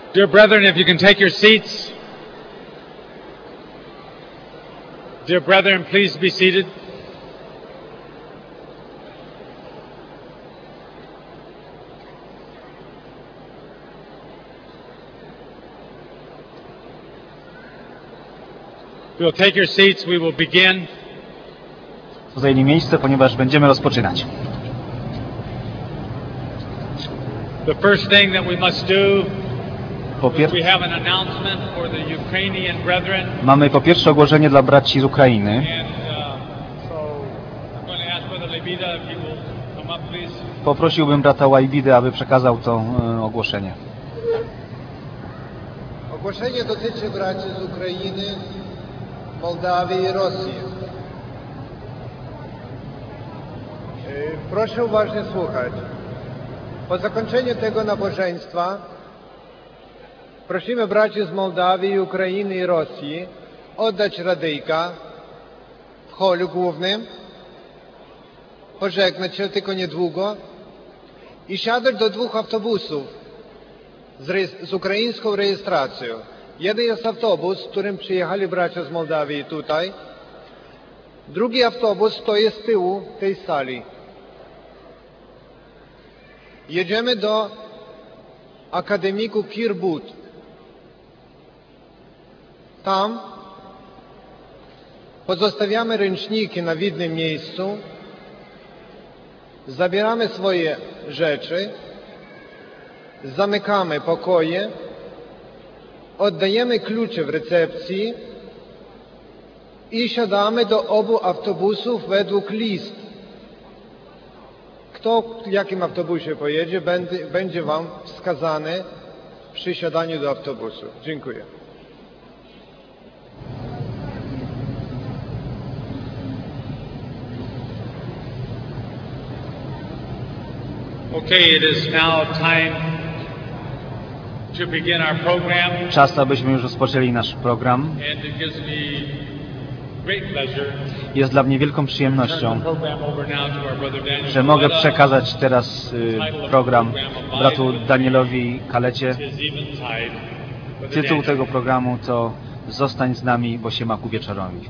Dear brethren, if you can take your seats. Dear brethren, please be seated. If you'll take your seats, we will begin. Zajmij miejsce, ponieważ będziemy rozpoczynać. The first thing that we must do, we have an announcement for the Ukrainian brethren. Mamy po pierwsze ogłoszenie dla braci z Ukrainy. And so I'm going to ask Brother Lebida if he will come up, please. Poprosiłbym brata Łajbidę, aby przekazał to ogłoszenie. Ogłoszenie dotyczy braci z Ukrainy, Mołdawii i Rosji. Proszę uważnie słuchać. Po zakończeniu tego nabożeństwa prosimy braci z Mołdawii, Ukrainy i Rosji oddać radyjka w holu głównym, pożegnać się tylko niedługo i siadać do 2 autobusów z ukraińską rejestracją. Jeden jest autobus, którym przyjechali bracia z Mołdawii tutaj. Drugi autobus stoi z tyłu tej sali. Jedziemy do akademiku Kirbut. Tam pozostawiamy ręczniki na widnym miejscu, zabieramy swoje rzeczy, zamykamy pokoje, oddajemy klucze w recepcji i siadamy do obu autobusów według list. Kto w jakim autobusie pojedzie, będzie Wam wskazany przy siadaniu do autobusu. Dziękuję. Okay, it is now time to begin our program. Czas, abyśmy już rozpoczęli nasz program. And it gives me great pleasure. Jest dla mnie wielką przyjemnością, że mogę przekazać teraz program bratu Danielowi Kalecie. Tytuł tego programu to Zostań z nami, bo się ma ku wieczorowi.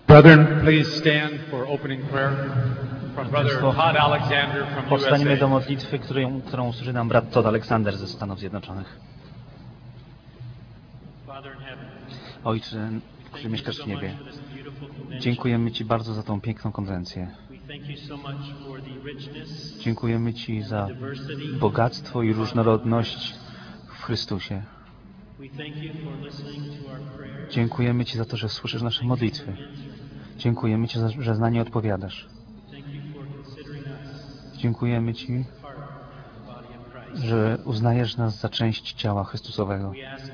Brethren, please stand for opening prayer from Brother Todd Alexander from Powstańmy do USA. modlitwy, którą usłyszy nam brat Todd Alexander ze Stanów Zjednoczonych. Ojcze, który mieszkasz w niebie, dziękujemy Ci bardzo za tą piękną konwencję. Dziękujemy Ci za bogactwo i różnorodność w Chrystusie. Dziękujemy Ci za to, że słyszysz nasze modlitwy. Dziękujemy Ci, że na nie odpowiadasz. Dziękujemy Ci, że uznajesz nas za część ciała Chrystusowego.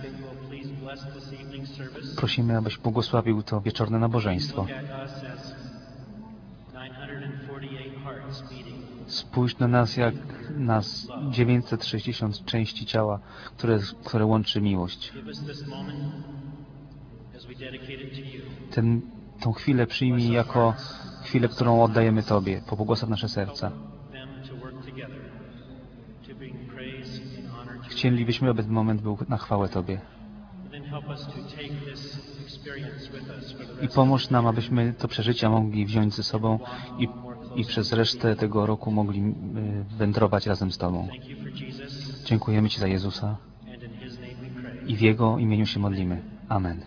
Prosimy, abyś błogosławił to wieczorne nabożeństwo. Spójrz na nas jak nas 960 części ciała, które łączy miłość. Tą chwilę przyjmij jako chwilę, którą oddajemy Tobie. Pobłogosław nasze serca. Chcielibyśmy, aby ten moment był na chwałę Tobie. I pomóż nam, abyśmy to przeżycia mogli wziąć ze sobą i przez resztę tego roku mogli wędrować razem z Tobą. Dziękujemy Ci za Jezusa i w Jego imieniu się modlimy. Amen.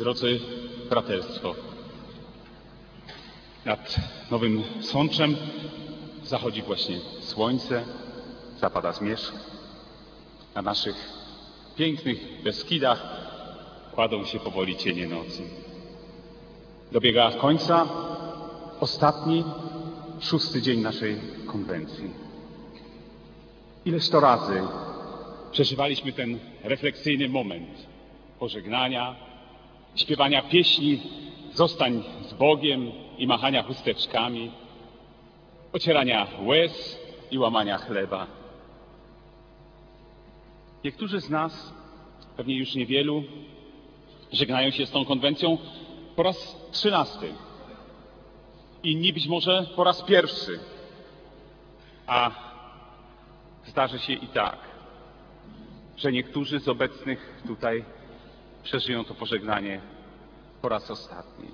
Drodzy braterstwo, nad Nowym Sączem zachodzi właśnie słońce, zapada zmierzch. Na naszych pięknych Beskidach kładą się powoli cienie nocy. Dobiega końca ostatni, 6. dzień naszej konwencji. Ileż to razy przeżywaliśmy ten refleksyjny moment pożegnania, śpiewania pieśni "Zostań z Bogiem" i machania chusteczkami, ocierania łez i łamania chleba. Niektórzy z nas, pewnie już niewielu, żegnają się z tą konwencją po raz 13. Inni być może po raz 1. A zdarzy się i tak, że niektórzy z obecnych tutaj przeżyją to pożegnanie po raz ostatni.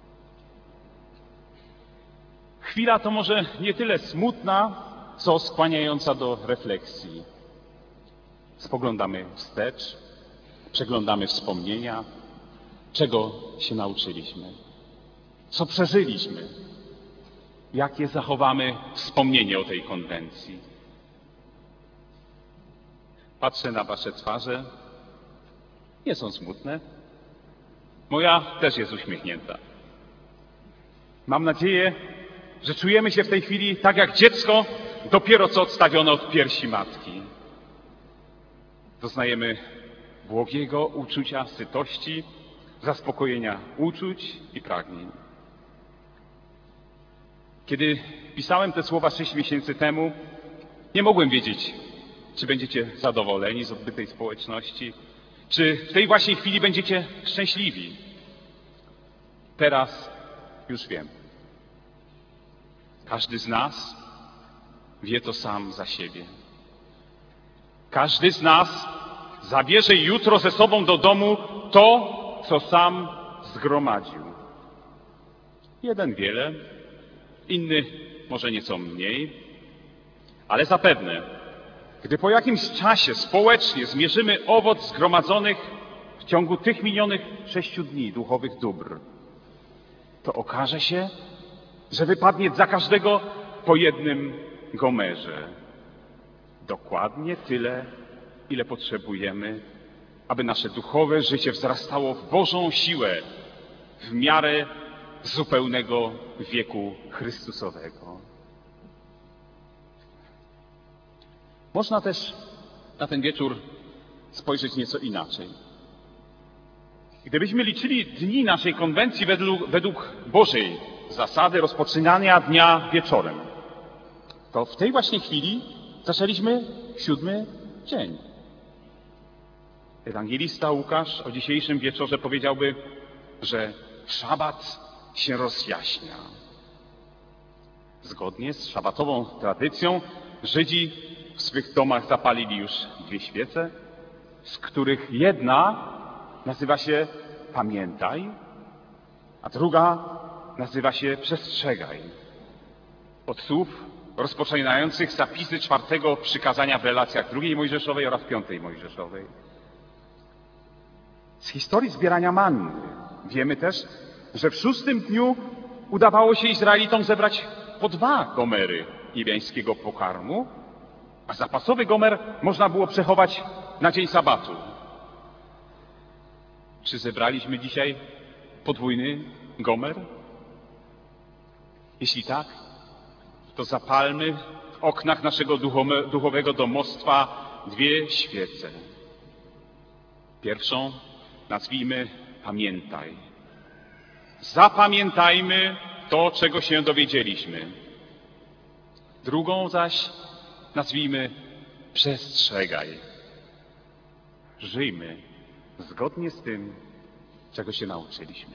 Chwila to może nie tyle smutna, co skłaniająca do refleksji. Spoglądamy wstecz, przeglądamy wspomnienia, czego się nauczyliśmy, co przeżyliśmy, jakie zachowamy wspomnienie o tej konwencji. Patrzę na wasze twarze, nie są smutne. Moja też jest uśmiechnięta. Mam nadzieję, że czujemy się w tej chwili tak jak dziecko, dopiero co odstawione od piersi matki. Doznajemy błogiego uczucia sytości, zaspokojenia uczuć i pragnień. Kiedy pisałem te słowa 6 miesięcy temu, nie mogłem wiedzieć, czy będziecie zadowoleni z odbytej społeczności, czy w tej właśnie chwili będziecie szczęśliwi. Teraz już wiem. Każdy z nas wie to sam za siebie. Każdy z nas zabierze jutro ze sobą do domu to, co sam zgromadził. Jeden wiele, inny może nieco mniej, ale zapewne, gdy po jakimś czasie społecznie zmierzymy owoc zgromadzonych w ciągu tych minionych 6 dni duchowych dóbr, to okaże się, że wypadnie za każdego po jednym gomerze. Dokładnie tyle, ile potrzebujemy, aby nasze duchowe życie wzrastało w Bożą siłę w miarę zupełnego wieku Chrystusowego. Można też na ten wieczór spojrzeć nieco inaczej. Gdybyśmy liczyli dni naszej konwencji według Bożej zasady rozpoczynania dnia wieczorem, to w tej właśnie chwili zaczęliśmy 7. dzień. Ewangelista Łukasz o dzisiejszym wieczorze powiedziałby, że szabat się rozjaśnia. Zgodnie z szabatową tradycją Żydzi w swych domach zapalili już 2 świece, z których jedna nazywa się Pamiętaj, a druga nazywa się Przestrzegaj. Od słów rozpoczynających zapisy 4. przykazania w relacjach 2 Mojżeszowej oraz 5 Mojżeszowej. Z historii zbierania manny wiemy też, że w 6. dniu udawało się Izraelitom zebrać po 2 gomery niebiańskiego pokarmu, a zapasowy gomer można było przechować na dzień sabatu. Czy zebraliśmy dzisiaj podwójny gomer? Jeśli tak, to zapalmy w oknach naszego duchowego domostwa 2 świece. Pierwszą nazwijmy Pamiętaj. Zapamiętajmy to, czego się dowiedzieliśmy. Drugą zaś nazwijmy Przestrzegaj. Żyjmy zgodnie z tym, czego się nauczyliśmy.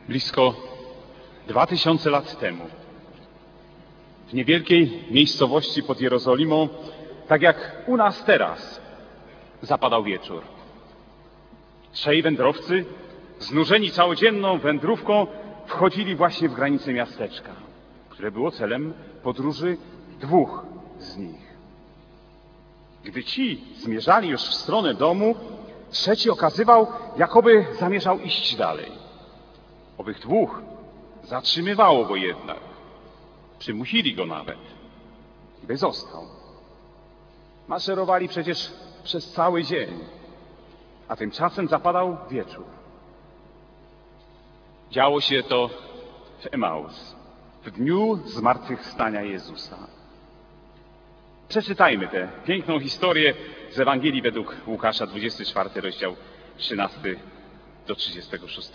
Blisko 2000 lat temu w niewielkiej miejscowości pod Jerozolimą, tak jak u nas teraz, zapadał wieczór. 3 wędrowcy, znużeni całodzienną wędrówką, wchodzili właśnie w granice miasteczka, które było celem podróży 2 z nich. Gdy ci zmierzali już w stronę domu, 3 okazywał, jakoby zamierzał iść dalej. Owych 2 zatrzymywało go jednak. Przymusili go nawet, by został. Maszerowali przecież przez cały dzień, a tymczasem zapadał wieczór. Działo się to w Emaus, w dniu zmartwychwstania Jezusa. Przeczytajmy tę piękną historię z Ewangelii według Łukasza, 24 rozdział, 13 do 36.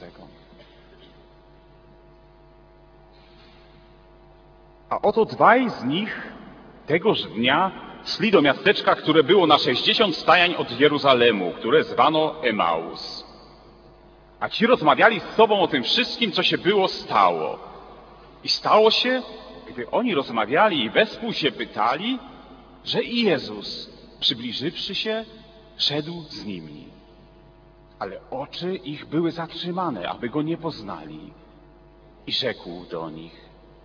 A oto 2 z nich tegoż dnia szli do miasteczka, które było na 60 stajań od Jeruzalemu, które zwano Emaus. A ci rozmawiali z sobą o tym wszystkim, co się było stało. I stało się, gdy oni rozmawiali i wespół się pytali, że i Jezus, przybliżywszy się, szedł z nimi. Ale oczy ich były zatrzymane, aby go nie poznali. I rzekł do nich: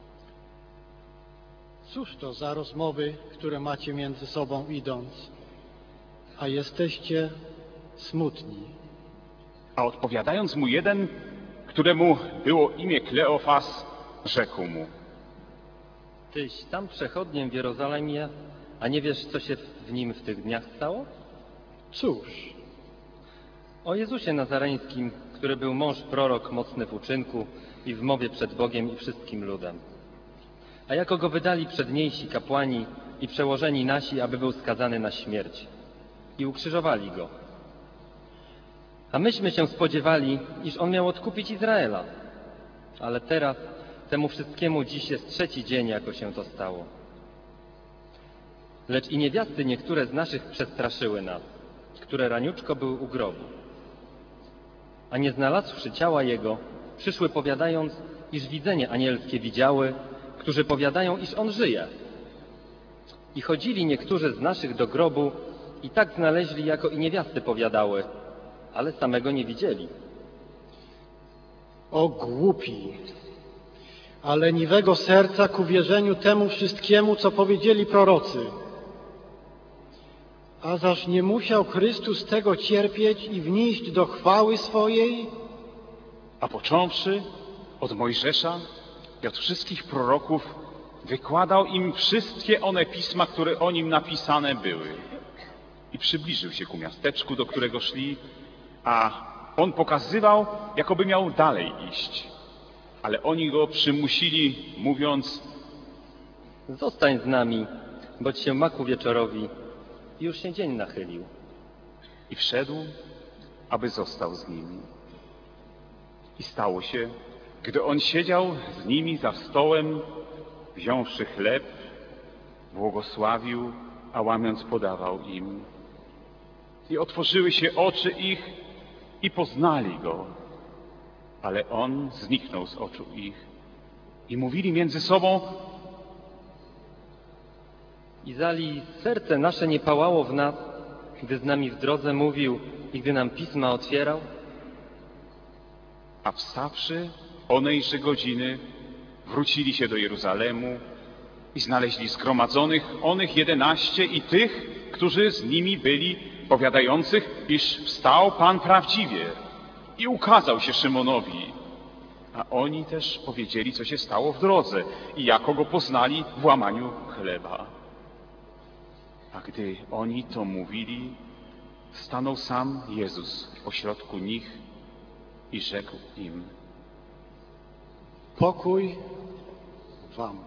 Cóż to za rozmowy, które macie między sobą idąc, a jesteście smutni? A odpowiadając mu jeden, któremu było imię Kleofas, rzekł mu: Tyś tam przechodniem w Jerozolimie, a nie wiesz, co się w nim w tych dniach stało? Cóż, O Jezusie Nazareńskim, który był mąż prorok, mocny w uczynku i w mowie przed Bogiem i wszystkim ludem. A jako go wydali przedniejsi kapłani i przełożeni nasi, aby był skazany na śmierć. I ukrzyżowali go. A myśmy się spodziewali, iż on miał odkupić Izraela. Ale teraz temu wszystkiemu dziś jest 3. dzień, jako się to stało. Lecz i niewiasty niektóre z naszych przestraszyły nas, które raniuczko były u grobu. A nie znalazłszy ciała jego, przyszły powiadając, iż widzenie anielskie widziały, którzy powiadają, iż on żyje. I chodzili niektórzy z naszych do grobu i tak znaleźli, jako i niewiasty powiadały, ale samego nie widzieli. o głupi, a leniwego serca ku wierzeniu temu wszystkiemu, co powiedzieli prorocy. A zaż nie musiał Chrystus tego cierpieć i wnieść do chwały swojej? A począwszy od Mojżesza i od wszystkich proroków, wykładał im wszystkie one pisma, które o nim napisane były. I przybliżył się ku miasteczku, do którego szli, a on pokazywał, jakoby miał dalej iść. Ale oni go przymusili, mówiąc: Zostań z nami, boć się ma ku wieczorowi i już się dzień nachylił. I wszedł, aby został z nimi. I stało się, gdy on siedział z nimi za stołem, wziąwszy chleb, błogosławił, a łamiąc podawał im. I otworzyły się oczy ich i poznali go, ale on zniknął z oczu ich. I mówili między sobą: Izali, serce nasze nie pałało w nas, gdy z nami w drodze mówił i gdy nam pisma otwierał? A wstawszy onejże godziny, wrócili się do Jeruzalemu i znaleźli zgromadzonych onych 11 i tych, którzy z nimi byli, powiadających, iż wstał Pan prawdziwie i ukazał się Szymonowi. A oni też powiedzieli, co się stało w drodze i jako go poznali w łamaniu chleba. A gdy oni to mówili, stanął sam Jezus pośrodku nich i rzekł im: Pokój wam.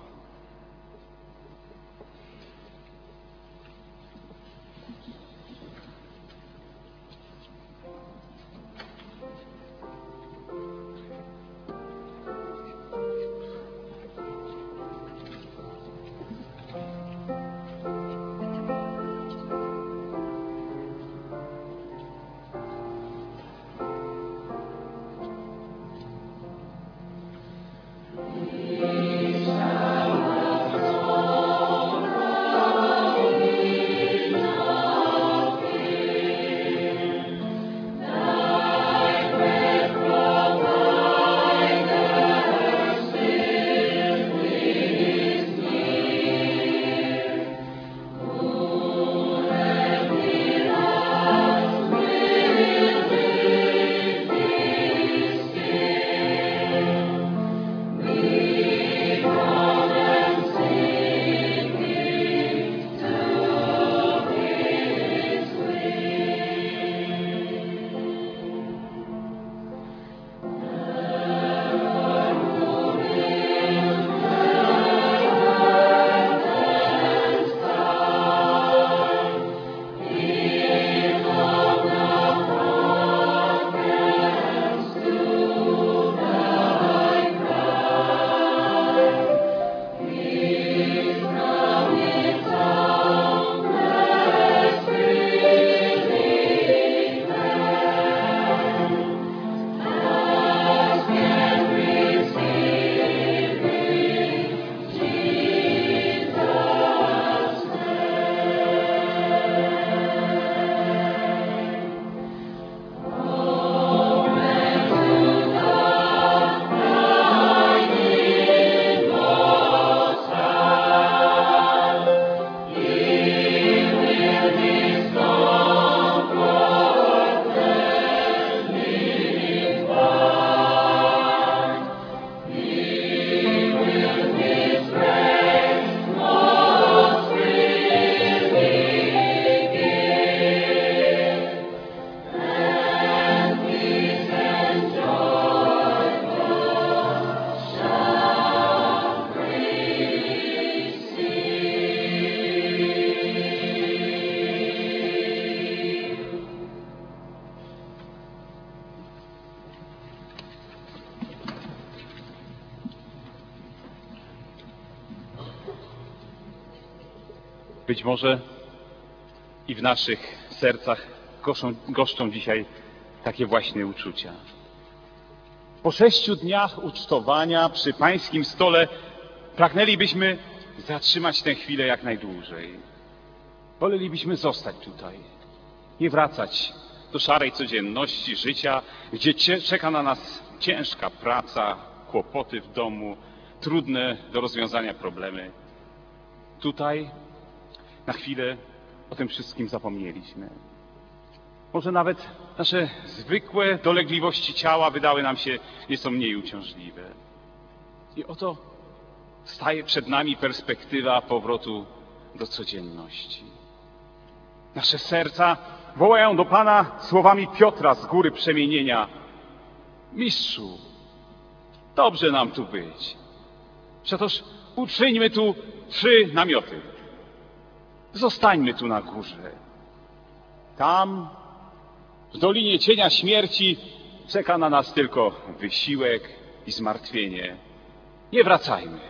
Być może i w naszych sercach goszczą dzisiaj takie właśnie uczucia. Po 6 dniach ucztowania przy pańskim stole pragnęlibyśmy zatrzymać tę chwilę jak najdłużej. Wolelibyśmy zostać tutaj, nie wracać do szarej codzienności życia, gdzie czeka na nas ciężka praca, kłopoty w domu, trudne do rozwiązania problemy. Tutaj na chwilę o tym wszystkim zapomnieliśmy. Może nawet nasze zwykłe dolegliwości ciała wydały nam się nieco mniej uciążliwe. I oto staje przed nami perspektywa powrotu do codzienności. Nasze serca wołają do Pana słowami Piotra z góry przemienienia. Mistrzu, dobrze nam tu być. Przetoż uczyńmy tu 3 namioty. Zostańmy tu na górze. Tam, w Dolinie Cienia Śmierci, czeka na nas tylko wysiłek i zmartwienie. Nie wracajmy.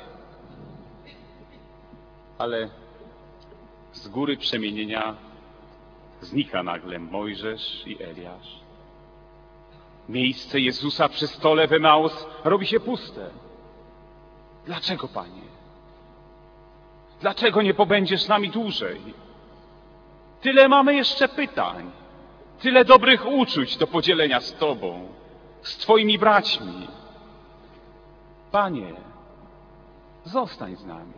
Ale z góry przemienienia znika nagle Mojżesz i Eliasz. Miejsce Jezusa przy stole w Emaus robi się puste. Dlaczego, Panie? Dlaczego nie pobędziesz z nami dłużej? Tyle mamy jeszcze pytań, tyle dobrych uczuć do podzielenia z Tobą, z Twoimi braćmi. Panie, zostań z nami.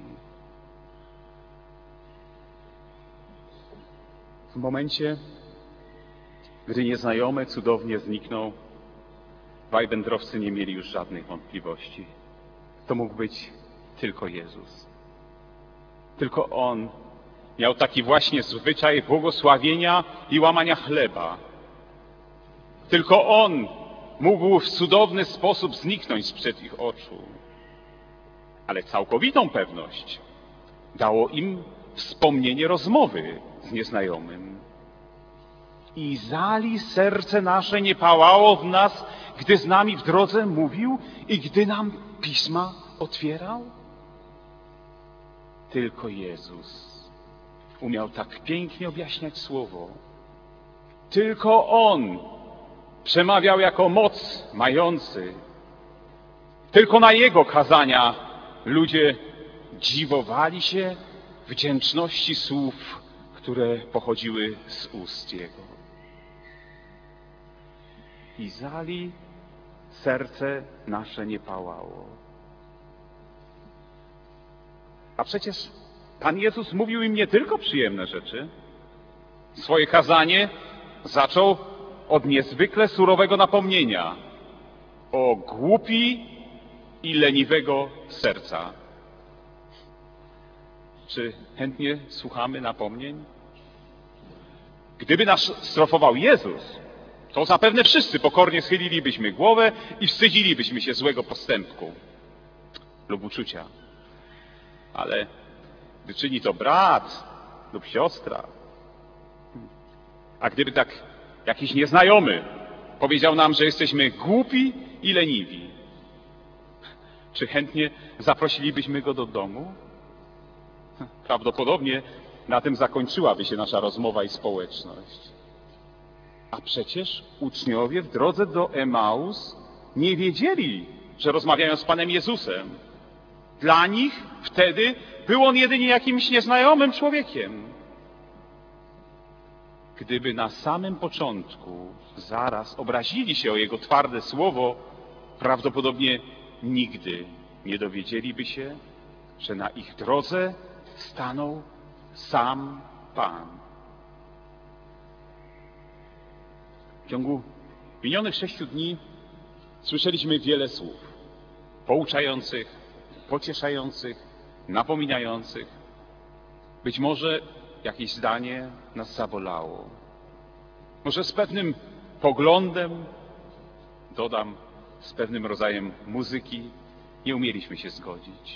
W momencie, gdy nieznajomy cudownie zniknął, dwaj wędrowcy nie mieli już żadnych wątpliwości. To mógł być tylko Jezus. Tylko On miał taki właśnie zwyczaj błogosławienia i łamania chleba. Tylko On mógł w cudowny sposób zniknąć sprzed ich oczu. Ale całkowitą pewność dało im wspomnienie rozmowy z nieznajomym. I zali serce nasze nie pałało w nas, gdy z nami w drodze mówił i gdy nam pisma otwierał? Tylko Jezus umiał tak pięknie objaśniać słowo. Tylko On przemawiał jako moc mający. Tylko na Jego kazania ludzie dziwowali się wdzięczności słów, które pochodziły z ust Jego. I zali serce nasze nie pałało. A przecież Pan Jezus mówił im nie tylko przyjemne rzeczy. Swoje kazanie zaczął od niezwykle surowego napomnienia o głupi i leniwego serca. Czy chętnie słuchamy napomnień? Gdyby nas strofował Jezus, to zapewne wszyscy pokornie schylilibyśmy głowę i wstydzilibyśmy się złego postępku lub uczucia. Ale gdy czyni to brat lub siostra, a gdyby tak jakiś nieznajomy powiedział nam, że jesteśmy głupi i leniwi, czy chętnie zaprosilibyśmy go do domu? Prawdopodobnie na tym zakończyłaby się nasza rozmowa i społeczność. A przecież uczniowie w drodze do Emaus nie wiedzieli, że rozmawiają z Panem Jezusem. Dla nich wtedy był On jedynie jakimś nieznajomym człowiekiem. Gdyby na samym początku zaraz obrazili się o Jego twarde słowo, prawdopodobnie nigdy nie dowiedzieliby się, że na ich drodze stanął sam Pan. W ciągu minionych 6 dni słyszeliśmy wiele słów pouczających, pocieszających, napominających. Być może jakieś zdanie nas zabolało. Może z pewnym poglądem, dodam, z pewnym rodzajem muzyki nie umieliśmy się zgodzić.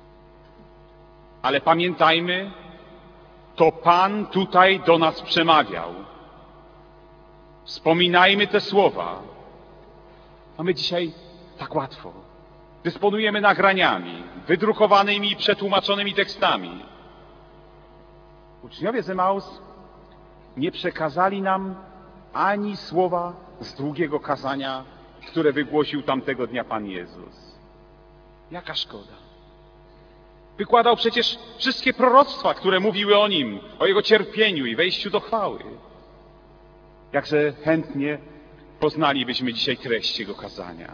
Ale pamiętajmy, to Pan tutaj do nas przemawiał. Wspominajmy te słowa. Mamy dzisiaj tak łatwo. Dysponujemy nagraniami, wydrukowanymi i przetłumaczonymi tekstami. Uczniowie z Emaus nie przekazali nam ani słowa z długiego kazania, które wygłosił tamtego dnia Pan Jezus. Jaka szkoda. Wykładał przecież wszystkie proroctwa, które mówiły o Nim, o Jego cierpieniu i wejściu do chwały. Jakże chętnie poznalibyśmy dzisiaj treść Jego kazania.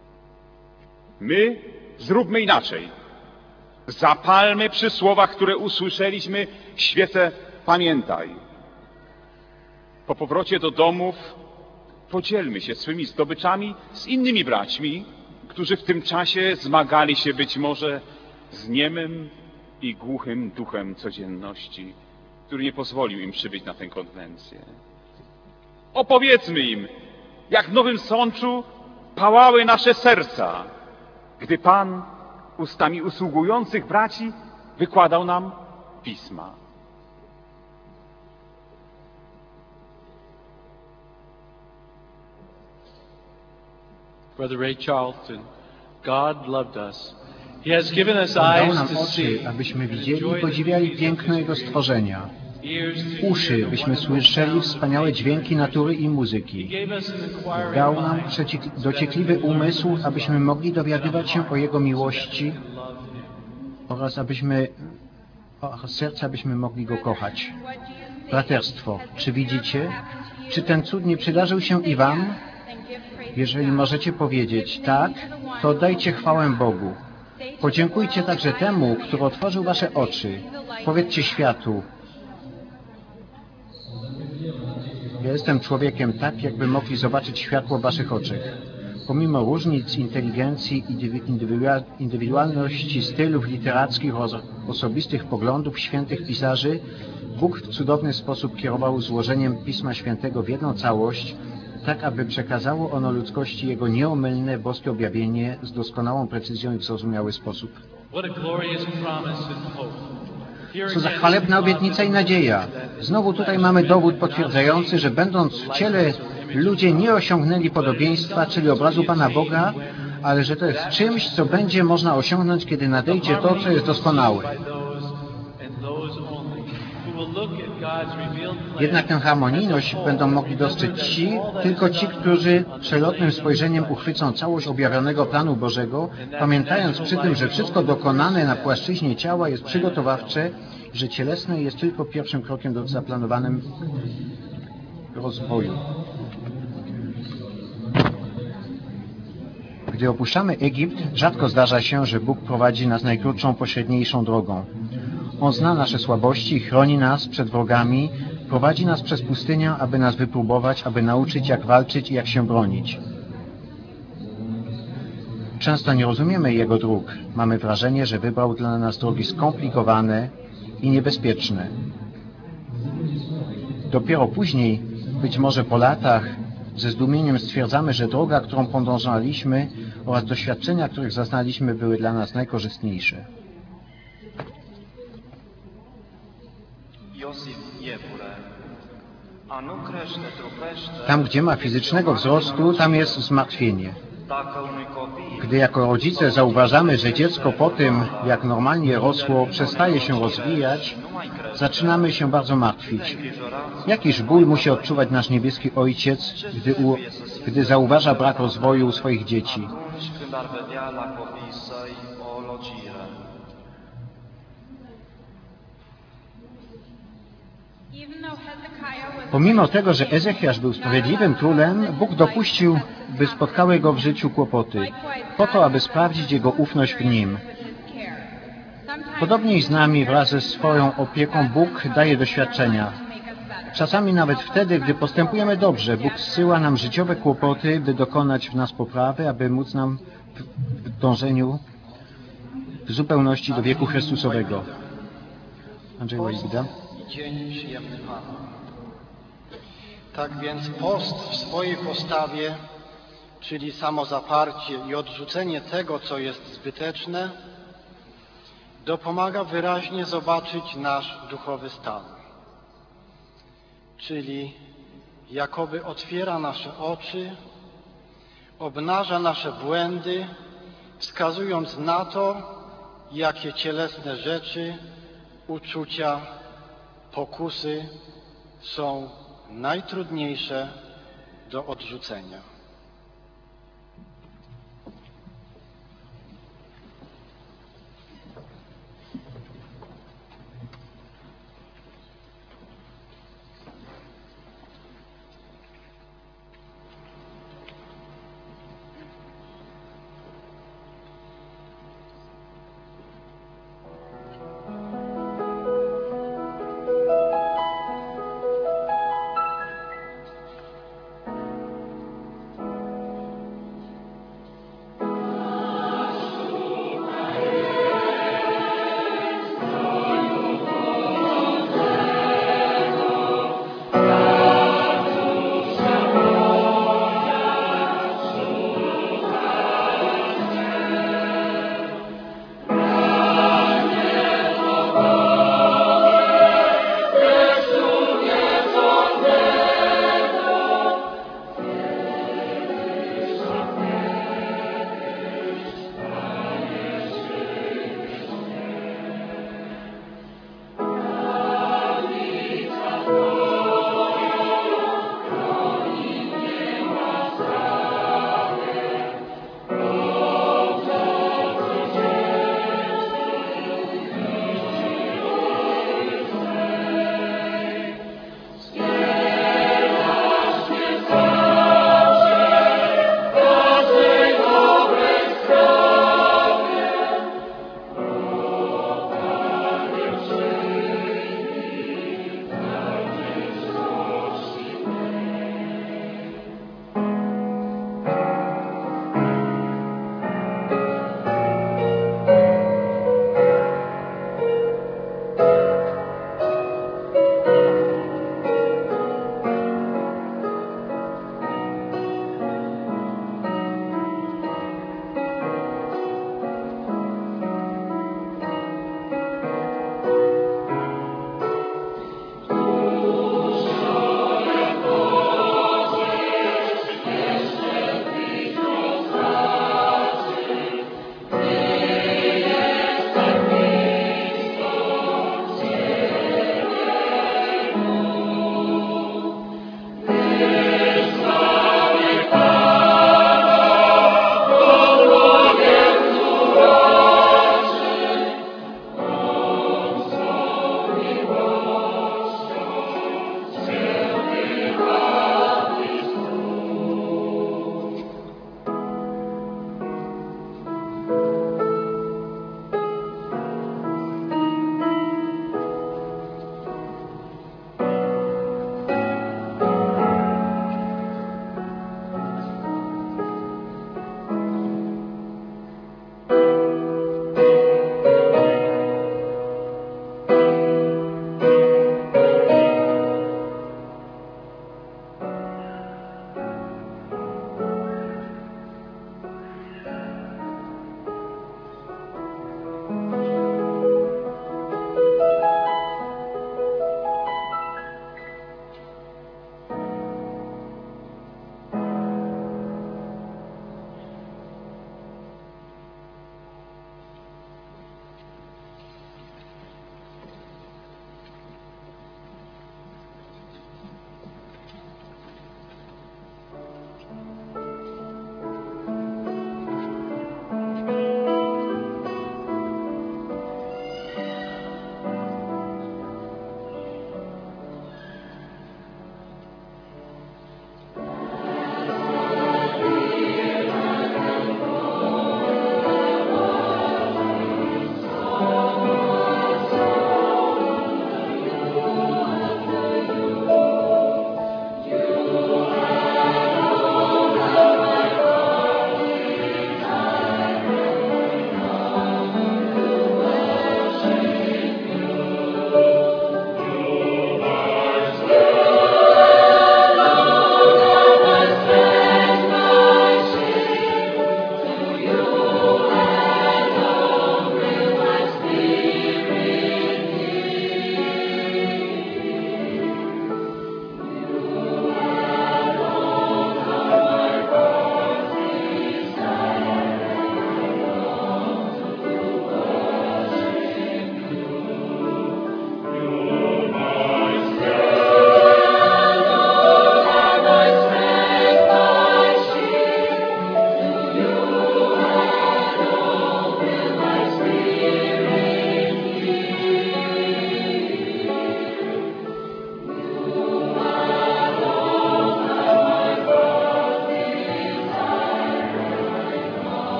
My zróbmy inaczej. Zapalmy przy słowach, które usłyszeliśmy, świecę pamiętaj. Po powrocie do domów podzielmy się swymi zdobyczami z innymi braćmi, którzy w tym czasie zmagali się być może z niemym i głuchym duchem codzienności, który nie pozwolił im przybyć na tę konwencję. Opowiedzmy im, jak w Nowym Sączu pałały nasze serca, gdy Pan ustami usługujących braci wykładał nam pisma. Brother Ray Charlton, God loved us. He has given us Dał eyes nam to see, oczy, abyśmy widzieli i podziwiali piękno Jego stworzenia. Uszy, byśmy słyszeli wspaniałe dźwięki natury i muzyki. Dał nam dociekliwy umysł, abyśmy mogli dowiadywać się o Jego miłości oraz serce, abyśmy mogli Go kochać. Braterstwo, czy widzicie? Czy ten cud nie przydarzył się i wam? Jeżeli możecie powiedzieć tak, to oddajcie chwałę Bogu. Podziękujcie także temu, który otworzył wasze oczy. Powiedzcie światu: ja jestem człowiekiem tak, jakby mogli zobaczyć światło w waszych oczach. Pomimo różnic inteligencji, indywidualności stylów literackich oraz osobistych poglądów świętych pisarzy, Bóg w cudowny sposób kierował złożeniem Pisma Świętego w jedną całość, tak aby przekazało ono ludzkości Jego nieomylne, boskie objawienie z doskonałą precyzją i w zrozumiały sposób. Co za chwalebna obietnica i nadzieja. Znowu tutaj mamy dowód potwierdzający, że będąc w ciele ludzie nie osiągnęli podobieństwa, czyli obrazu Pana Boga, ale że to jest czymś, co będzie można osiągnąć, kiedy nadejdzie to, co jest doskonałe. Jednak tę harmonijność będą mogli dostrzec tylko ci, którzy przelotnym spojrzeniem uchwycą całość objawionego planu Bożego, pamiętając przy tym, że wszystko dokonane na płaszczyźnie ciała jest przygotowawcze, że cielesne jest tylko pierwszym krokiem do zaplanowanym rozwoju. Gdy opuszczamy Egipt, rzadko zdarza się, że Bóg prowadzi nas najkrótszą, pośredniejszą drogą. On zna nasze słabości, chroni nas przed wrogami, prowadzi nas przez pustynię, aby nas wypróbować, aby nauczyć, jak walczyć i jak się bronić. Często nie rozumiemy Jego dróg. Mamy wrażenie, że wybrał dla nas drogi skomplikowane i niebezpieczne. Dopiero później, być może po latach, ze zdumieniem stwierdzamy, że droga, którą podążaliśmy oraz doświadczenia, których zaznaliśmy, były dla nas najkorzystniejsze. Tam, gdzie ma fizycznego wzrostu, tam jest zmartwienie. Gdy jako rodzice zauważamy, że dziecko po tym, jak normalnie rosło, przestaje się rozwijać, zaczynamy się bardzo martwić. Jakiż ból musi odczuwać nasz niebieski Ojciec, gdy zauważa brak rozwoju u swoich dzieci? Pomimo tego, że Ezechiasz był sprawiedliwym królem, Bóg dopuścił, by spotkały go w życiu kłopoty, po to, aby sprawdzić jego ufność w Nim. Podobnie i z nami wraz ze swoją opieką Bóg daje doświadczenia. Czasami nawet wtedy, gdy postępujemy dobrze, Bóg zsyła nam życiowe kłopoty, by dokonać w nas poprawy, aby móc nam w dążeniu w zupełności do wieku Chrystusowego. Andrzej Łajbida. Dzień przyjemny Panu. Tak więc post w swojej postawie, czyli samozaparcie i odrzucenie tego, co jest zbyteczne, dopomaga wyraźnie zobaczyć nasz duchowy stan. Czyli jakoby otwiera nasze oczy, obnaża nasze błędy, wskazując na to, jakie cielesne rzeczy, uczucia pokusy są najtrudniejsze do odrzucenia.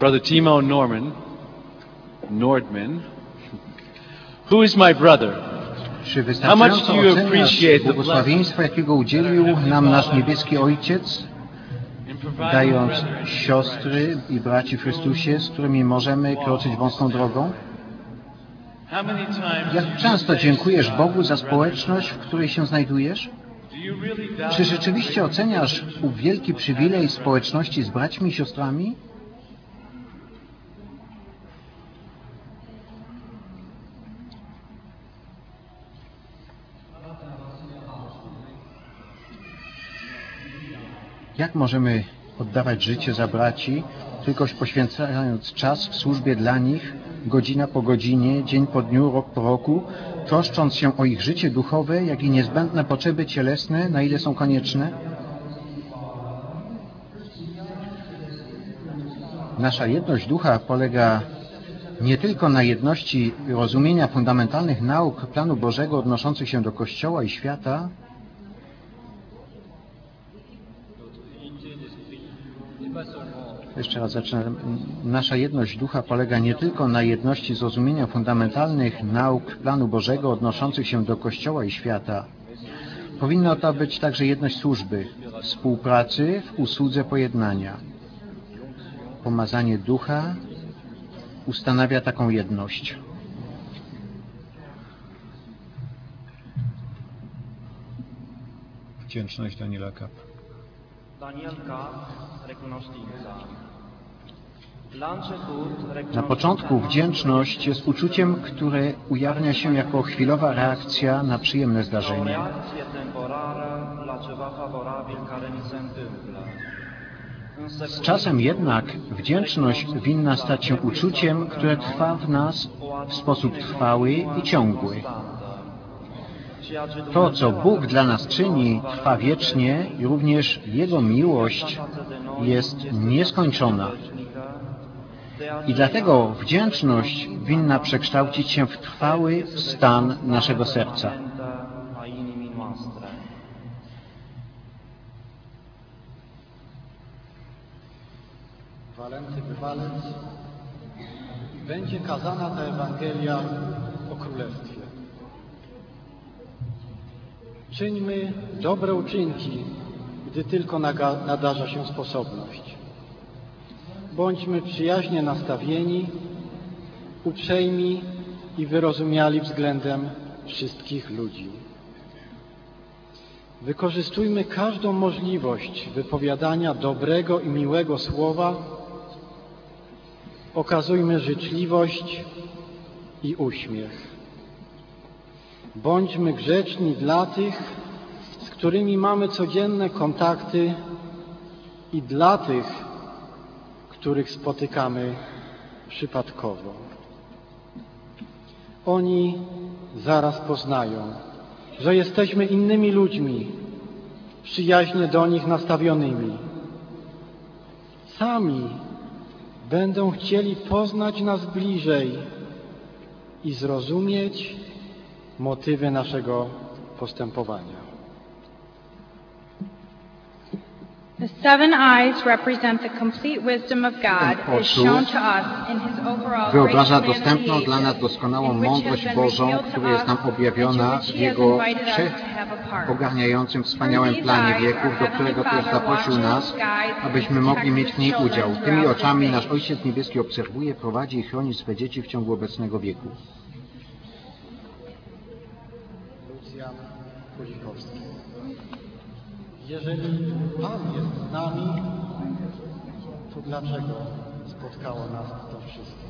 Brother Timo Nordman, who is my brother? Czy wystarczająco oceniasz błogosławieństwo, jakiego udzielił nam nasz niebieski Ojciec, dając siostry i braci w Chrystusie, z którymi możemy kroczyć wąską drogą? Jak często dziękujesz Bogu za społeczność, w której się znajdujesz? Czy rzeczywiście oceniasz ów wielki przywilej społeczności z braćmi i siostrami? Jak możemy oddawać życie za braci, tylko poświęcając czas w służbie dla nich, godzina po godzinie, dzień po dniu, rok po roku, troszcząc się o ich życie duchowe, jak i niezbędne potrzeby cielesne, na ile są konieczne? Nasza jedność ducha polega nie tylko na jedności rozumienia fundamentalnych nauk planu Bożego odnoszących się do Kościoła i świata, jeszcze raz zacznę. Nasza jedność ducha polega nie tylko na jedności zrozumienia fundamentalnych nauk planu Bożego odnoszących się do Kościoła i świata. Powinno to być także jedność służby, współpracy w usłudze pojednania. Pomazanie ducha ustanawia taką jedność. Wdzięczność Daniela Kap. Na początku wdzięczność jest uczuciem, które ujawnia się jako chwilowa reakcja na przyjemne zdarzenie. Z czasem jednak wdzięczność winna stać się uczuciem, które trwa w nas w sposób trwały i ciągły. To, co Bóg dla nas czyni, trwa wiecznie i również Jego miłość jest nieskończona. I dlatego wdzięczność winna przekształcić się w trwały stan naszego serca. Walenty Bywalec, będzie kazana ta Ewangelia o Królestwie. Czyńmy dobre uczynki, gdy tylko nadarza się sposobność. Bądźmy przyjaźnie nastawieni, uprzejmi i wyrozumiali względem wszystkich ludzi. Wykorzystujmy każdą możliwość wypowiadania dobrego i miłego słowa. Okazujmy życzliwość i uśmiech. Bądźmy grzeczni dla tych, z którymi mamy codzienne kontakty i dla tych, których spotykamy przypadkowo. Oni zaraz poznają, że jesteśmy innymi ludźmi, przyjaźnie do nich nastawionymi. Sami będą chcieli poznać nas bliżej i zrozumieć motywy naszego postępowania. The seven eyes represent the complete wisdom of God as shown to us in His overall wyobraża dostępną dla nas doskonałą mądrość Bożą, która jest nam objawiona w Jego wszechogarniającym, wspaniałym planie wieków, do którego też zaprosił nas, abyśmy mogli mieć w niej udział. Tymi oczami nasz Ojciec Niebieski obserwuje, prowadzi i chroni swe dzieci w ciągu obecnego wieku. Jeżeli Pan jest z nami, to dlaczego spotkało nas to wszystko?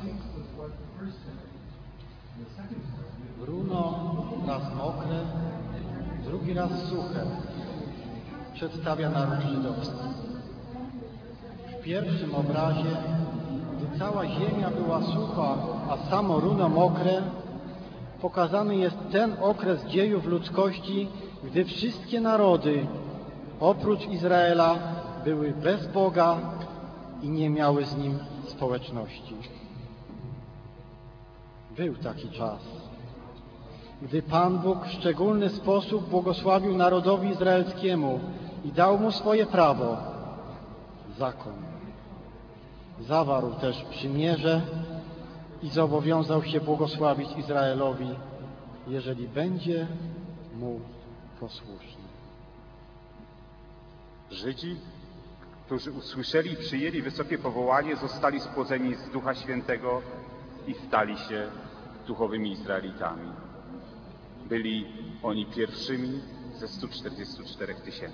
Runo raz mokre, drugi raz suche przedstawia naród żydowski. W pierwszym obrazie, gdy cała ziemia była sucha, a samo runo mokre, pokazany jest ten okres dziejów ludzkości, gdy wszystkie narody oprócz Izraela były bez Boga i nie miały z Nim społeczności. Był taki czas, gdy Pan Bóg w szczególny sposób błogosławił narodowi izraelskiemu i dał mu swoje prawo, zakon. Zawarł też przymierze i zobowiązał się błogosławić Izraelowi, jeżeli będzie mu posłuszny. Żydzi, którzy usłyszeli i przyjęli wysokie powołanie, zostali spłodzeni z Ducha Świętego i stali się duchowymi Izraelitami. Byli oni pierwszymi ze 144 000.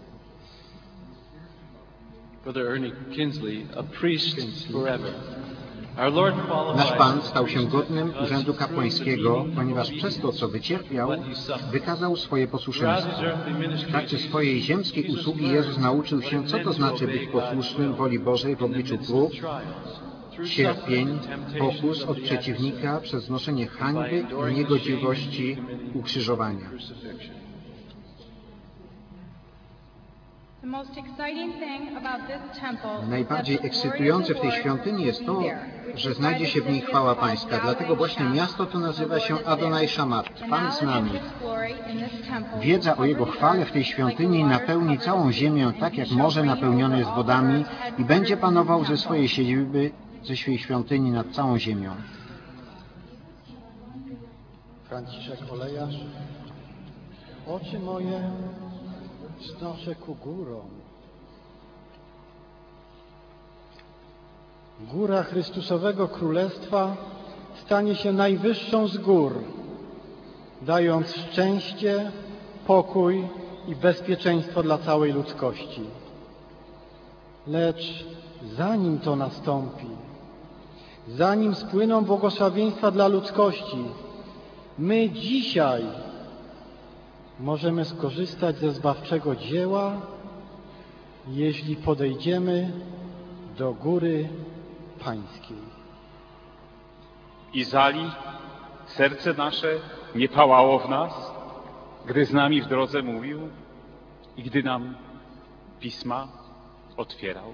Brother Ernie Kinsley, a priest forever. Our Lord Nasz qualified Pan stał się godnym urzędu kapłańskiego, ponieważ przez to, co wycierpiał, wykazał swoje posłuszeństwo. W trakcie swojej ziemskiej usługi Jezus nauczył się, co to znaczy być posłusznym woli Bożej w obliczu prób, cierpień, pokus od przeciwnika przez znoszenie hańby i niegodziwości ukrzyżowania. Najbardziej ekscytujące w tej świątyni jest to, że znajdzie się w niej chwała Pańska. Dlatego właśnie miasto to nazywa się Adonai Shamat, Pan z nami. Wiedza o Jego chwale w tej świątyni napełni całą ziemię, tak jak morze napełnione jest wodami i będzie panował ze swojej siedziby, ze swojej świątyni nad całą ziemią. Franciszek Olejarz. Oczy moje wznoszę ku górom. Góra Chrystusowego Królestwa stanie się najwyższą z gór, dając szczęście, pokój i bezpieczeństwo dla całej ludzkości. Lecz zanim to nastąpi, zanim spłyną błogosławieństwa dla ludzkości, my dzisiaj możemy skorzystać ze zbawczego dzieła, jeśli podejdziemy do góry Pańskiej. Izali, serce nasze nie pałało w nas, gdy z nami w drodze mówił i gdy nam pisma otwierał.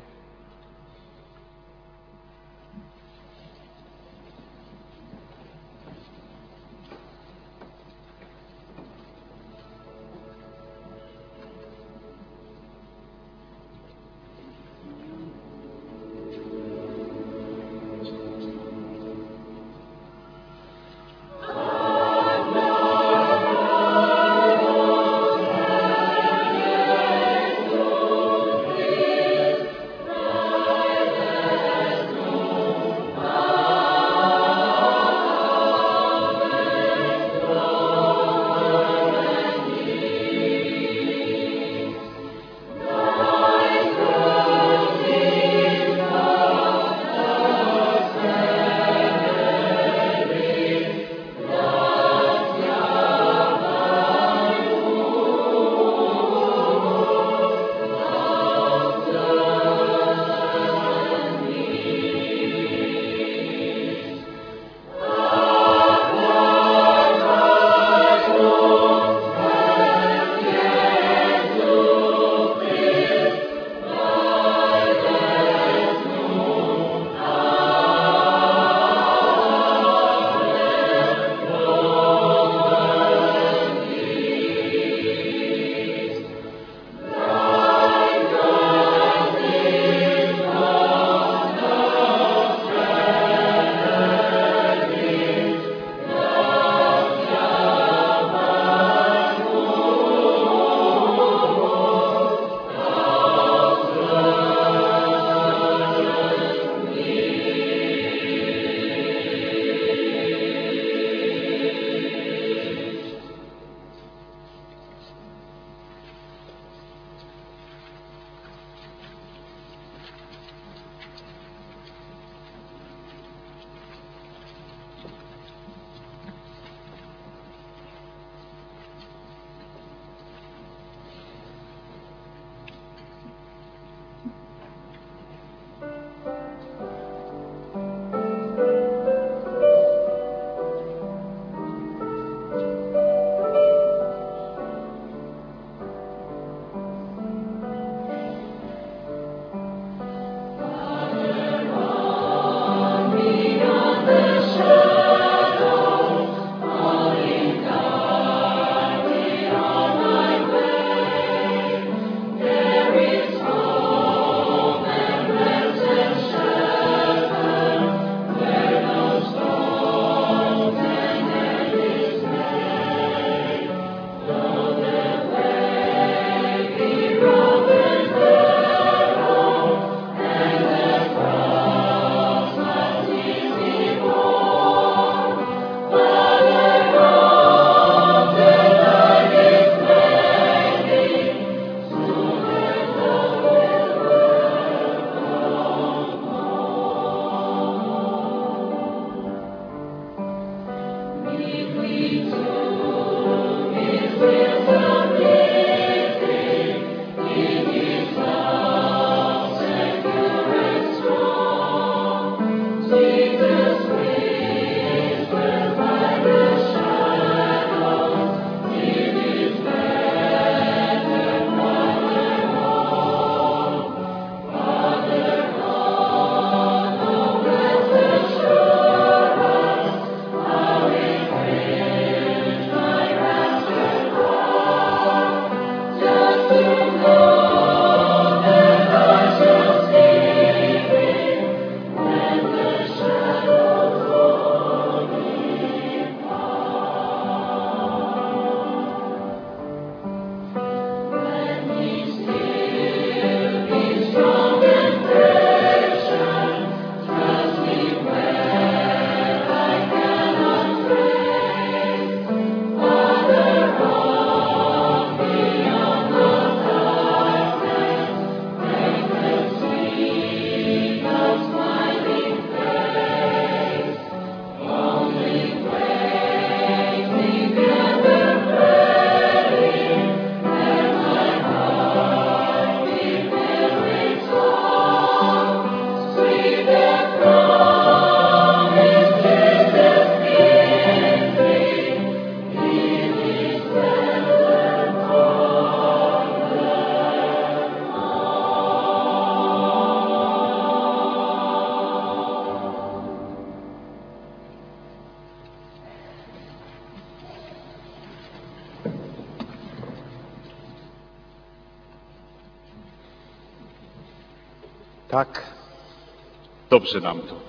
Tak, dobrze nam to.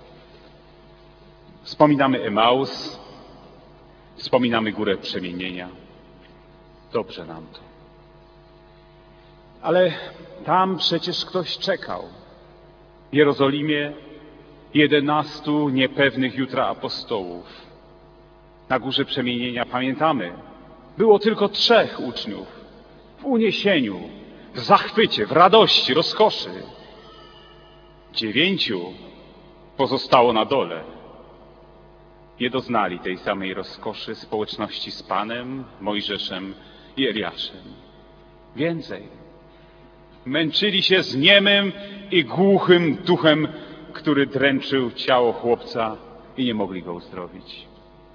Wspominamy Emaus, wspominamy Górę Przemienienia. Dobrze nam to. Ale tam przecież ktoś czekał. W Jerozolimie 11 niepewnych jutra apostołów. Na Górze Przemienienia, pamiętamy, było tylko 3 uczniów. W uniesieniu, w zachwycie, w radości, rozkoszy. 9 pozostało na dole. Nie doznali tej samej rozkoszy społeczności z Panem, Mojżeszem i Eliaszem. Więcej. Męczyli się z niemym i głuchym duchem, który dręczył ciało chłopca i nie mogli go uzdrowić.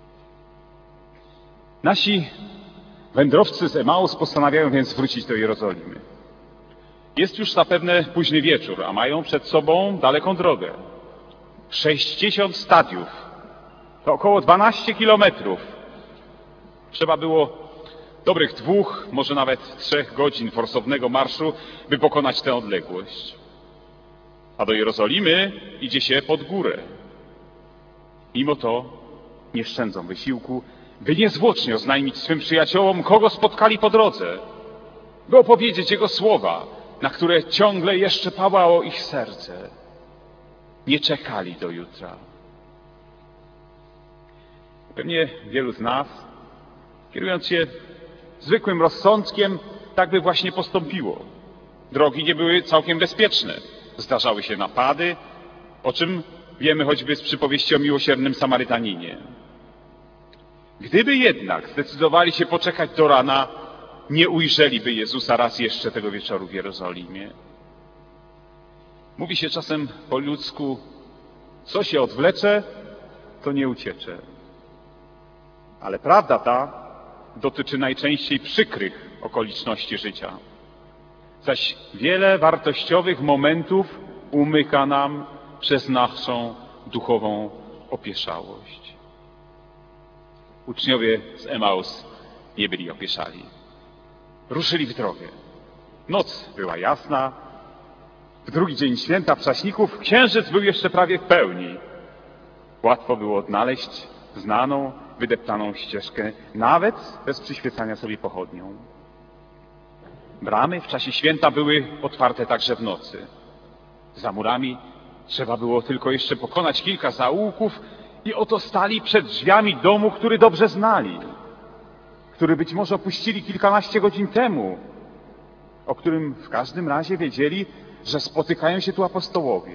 Nasi wędrowcy z Emaus postanawiają więc wrócić do Jerozolimy. Jest już zapewne późny wieczór, a mają przed sobą daleką drogę. 60 stadiów. To około 12 kilometrów. Trzeba było dobrych 2, może nawet 3 godzin forsownego marszu, by pokonać tę odległość. A do Jerozolimy idzie się pod górę. Mimo to nie szczędzą wysiłku, by niezwłocznie oznajmić swym przyjaciołom, kogo spotkali po drodze, by opowiedzieć Jego słowa, na które ciągle jeszcze pałało ich serce. Nie czekali do jutra. Pewnie wielu z nas, kierując się zwykłym rozsądkiem, tak by właśnie postąpiło. Drogi nie były całkiem bezpieczne. Zdarzały się napady, o czym wiemy choćby z przypowieści o miłosiernym Samarytaninie. Gdyby jednak zdecydowali się poczekać do rana, nie ujrzeliby Jezusa raz jeszcze tego wieczoru w Jerozolimie. Mówi się czasem po ludzku, co się odwlecze, to nie uciecze. Ale prawda ta dotyczy najczęściej przykrych okoliczności życia. Zaś wiele wartościowych momentów umyka nam przez naszą duchową opieszałość. Uczniowie z Emaus nie byli opieszali. Ruszyli w drogę. Noc była jasna. W drugi dzień święta Przaśników księżyc był jeszcze prawie w pełni. Łatwo było odnaleźć znaną, wydeptaną ścieżkę, nawet bez przyświecania sobie pochodnią. Bramy w czasie święta były otwarte także w nocy. Za murami trzeba było tylko jeszcze pokonać kilka zaułków i oto stali przed drzwiami domu, który dobrze znali, który być może opuścili kilkanaście godzin temu, o którym w każdym razie wiedzieli, że spotykają się tu apostołowie.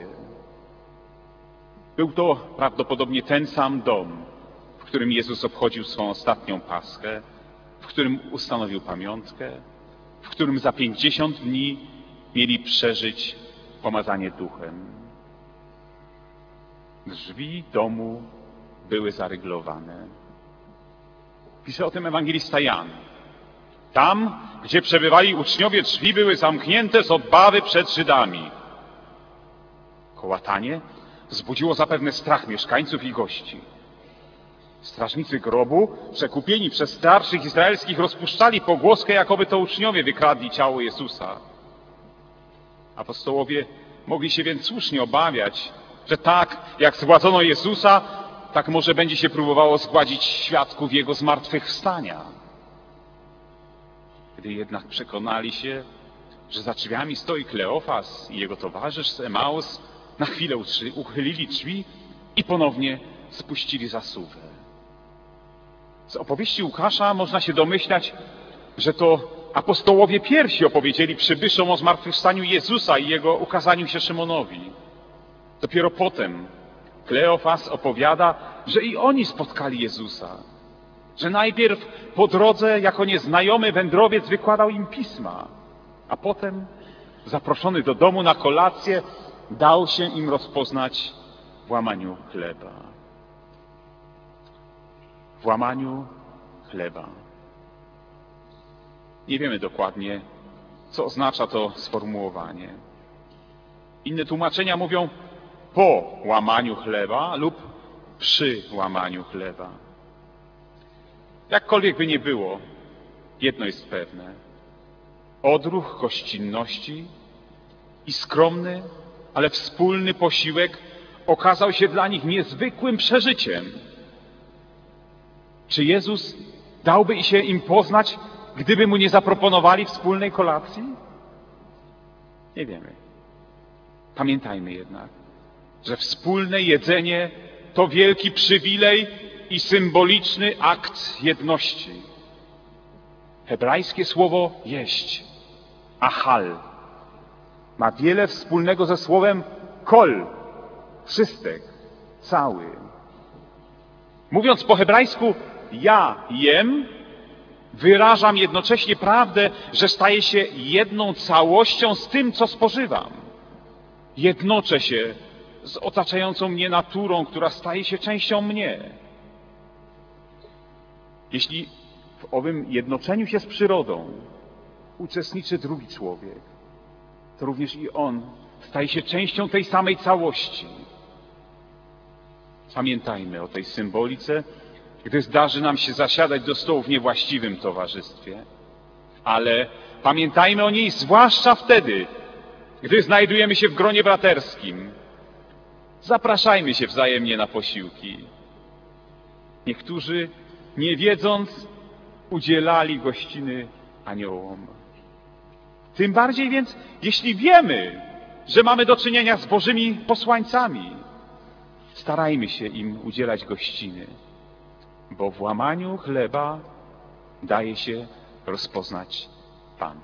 Był to prawdopodobnie ten sam dom, w którym Jezus obchodził swą ostatnią Paschę, w którym ustanowił pamiątkę, w którym za 50 dni mieli przeżyć pomazanie duchem. Drzwi domu były zaryglowane. Pisze o tym ewangelista Jan. Tam, gdzie przebywali uczniowie, drzwi były zamknięte z obawy przed Żydami. Kołatanie wzbudziło zapewne strach mieszkańców i gości. Strażnicy grobu, przekupieni przez starszych izraelskich, rozpuszczali pogłoskę, jakoby to uczniowie wykradli ciało Jezusa. Apostołowie mogli się więc słusznie obawiać, że tak jak zgładzono Jezusa, tak może będzie się próbowało zgładzić świadków Jego zmartwychwstania. Gdy jednak przekonali się, że za drzwiami stoi Kleofas i jego towarzysz z Emaus, na chwilę uchylili drzwi i ponownie spuścili zasuwę. Z opowieści Łukasza można się domyślać, że to apostołowie pierwsi opowiedzieli przybyszom o zmartwychwstaniu Jezusa i Jego ukazaniu się Szymonowi. Dopiero potem Kleofas opowiada, że i oni spotkali Jezusa. Że najpierw po drodze jako nieznajomy wędrowiec wykładał im pisma, a potem, zaproszony do domu na kolację, dał się im rozpoznać w łamaniu chleba. W łamaniu chleba. Nie wiemy dokładnie, co oznacza to sformułowanie. Inne tłumaczenia mówią po łamaniu chleba lub przy łamaniu chleba. Jakkolwiek by nie było, jedno jest pewne. Odruch gościnności i skromny, ale wspólny posiłek okazał się dla nich niezwykłym przeżyciem. Czy Jezus dałby się im poznać, gdyby mu nie zaproponowali wspólnej kolacji? Nie wiemy. Pamiętajmy jednak, że wspólne jedzenie to wielki przywilej i symboliczny akt jedności. Hebrajskie słowo jeść, achal, ma wiele wspólnego ze słowem kol, wszystek, cały. Mówiąc po hebrajsku ja jem, wyrażam jednocześnie prawdę, że staję się jedną całością z tym, co spożywam. Jednoczę się z otaczającą mnie naturą, która staje się częścią mnie. Jeśli w owym jednoczeniu się z przyrodą uczestniczy drugi człowiek, to również i on staje się częścią tej samej całości. Pamiętajmy o tej symbolice, gdy zdarzy nam się zasiadać do stołu w niewłaściwym towarzystwie, ale pamiętajmy o niej zwłaszcza wtedy, gdy znajdujemy się w gronie braterskim. Zapraszajmy się wzajemnie na posiłki. Niektórzy, nie wiedząc, udzielali gościny aniołom. Tym bardziej więc, jeśli wiemy, że mamy do czynienia z Bożymi posłańcami, starajmy się im udzielać gościny, bo w łamaniu chleba daje się rozpoznać Pan.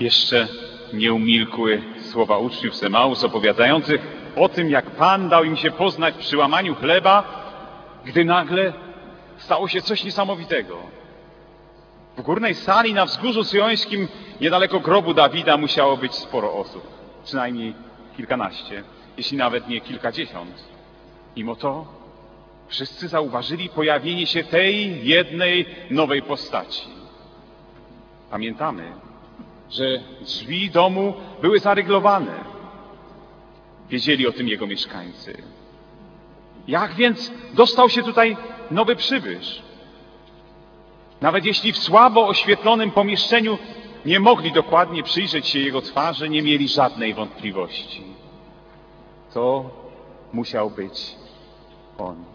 Jeszcze nie umilkły słowa uczniów z Emaus opowiadających o tym, jak Pan dał im się poznać przy łamaniu chleba, gdy nagle stało się coś niesamowitego. W górnej sali na wzgórzu syjońskim, niedaleko grobu Dawida, musiało być sporo osób. Przynajmniej kilkanaście, jeśli nawet nie kilkadziesiąt. Mimo to wszyscy zauważyli pojawienie się tej jednej nowej postaci. Pamiętamy, że drzwi domu były zaryglowane. Wiedzieli o tym jego mieszkańcy. Jak więc dostał się tutaj nowy przybysz? Nawet jeśli w słabo oświetlonym pomieszczeniu nie mogli dokładnie przyjrzeć się jego twarzy, nie mieli żadnej wątpliwości. To musiał być on.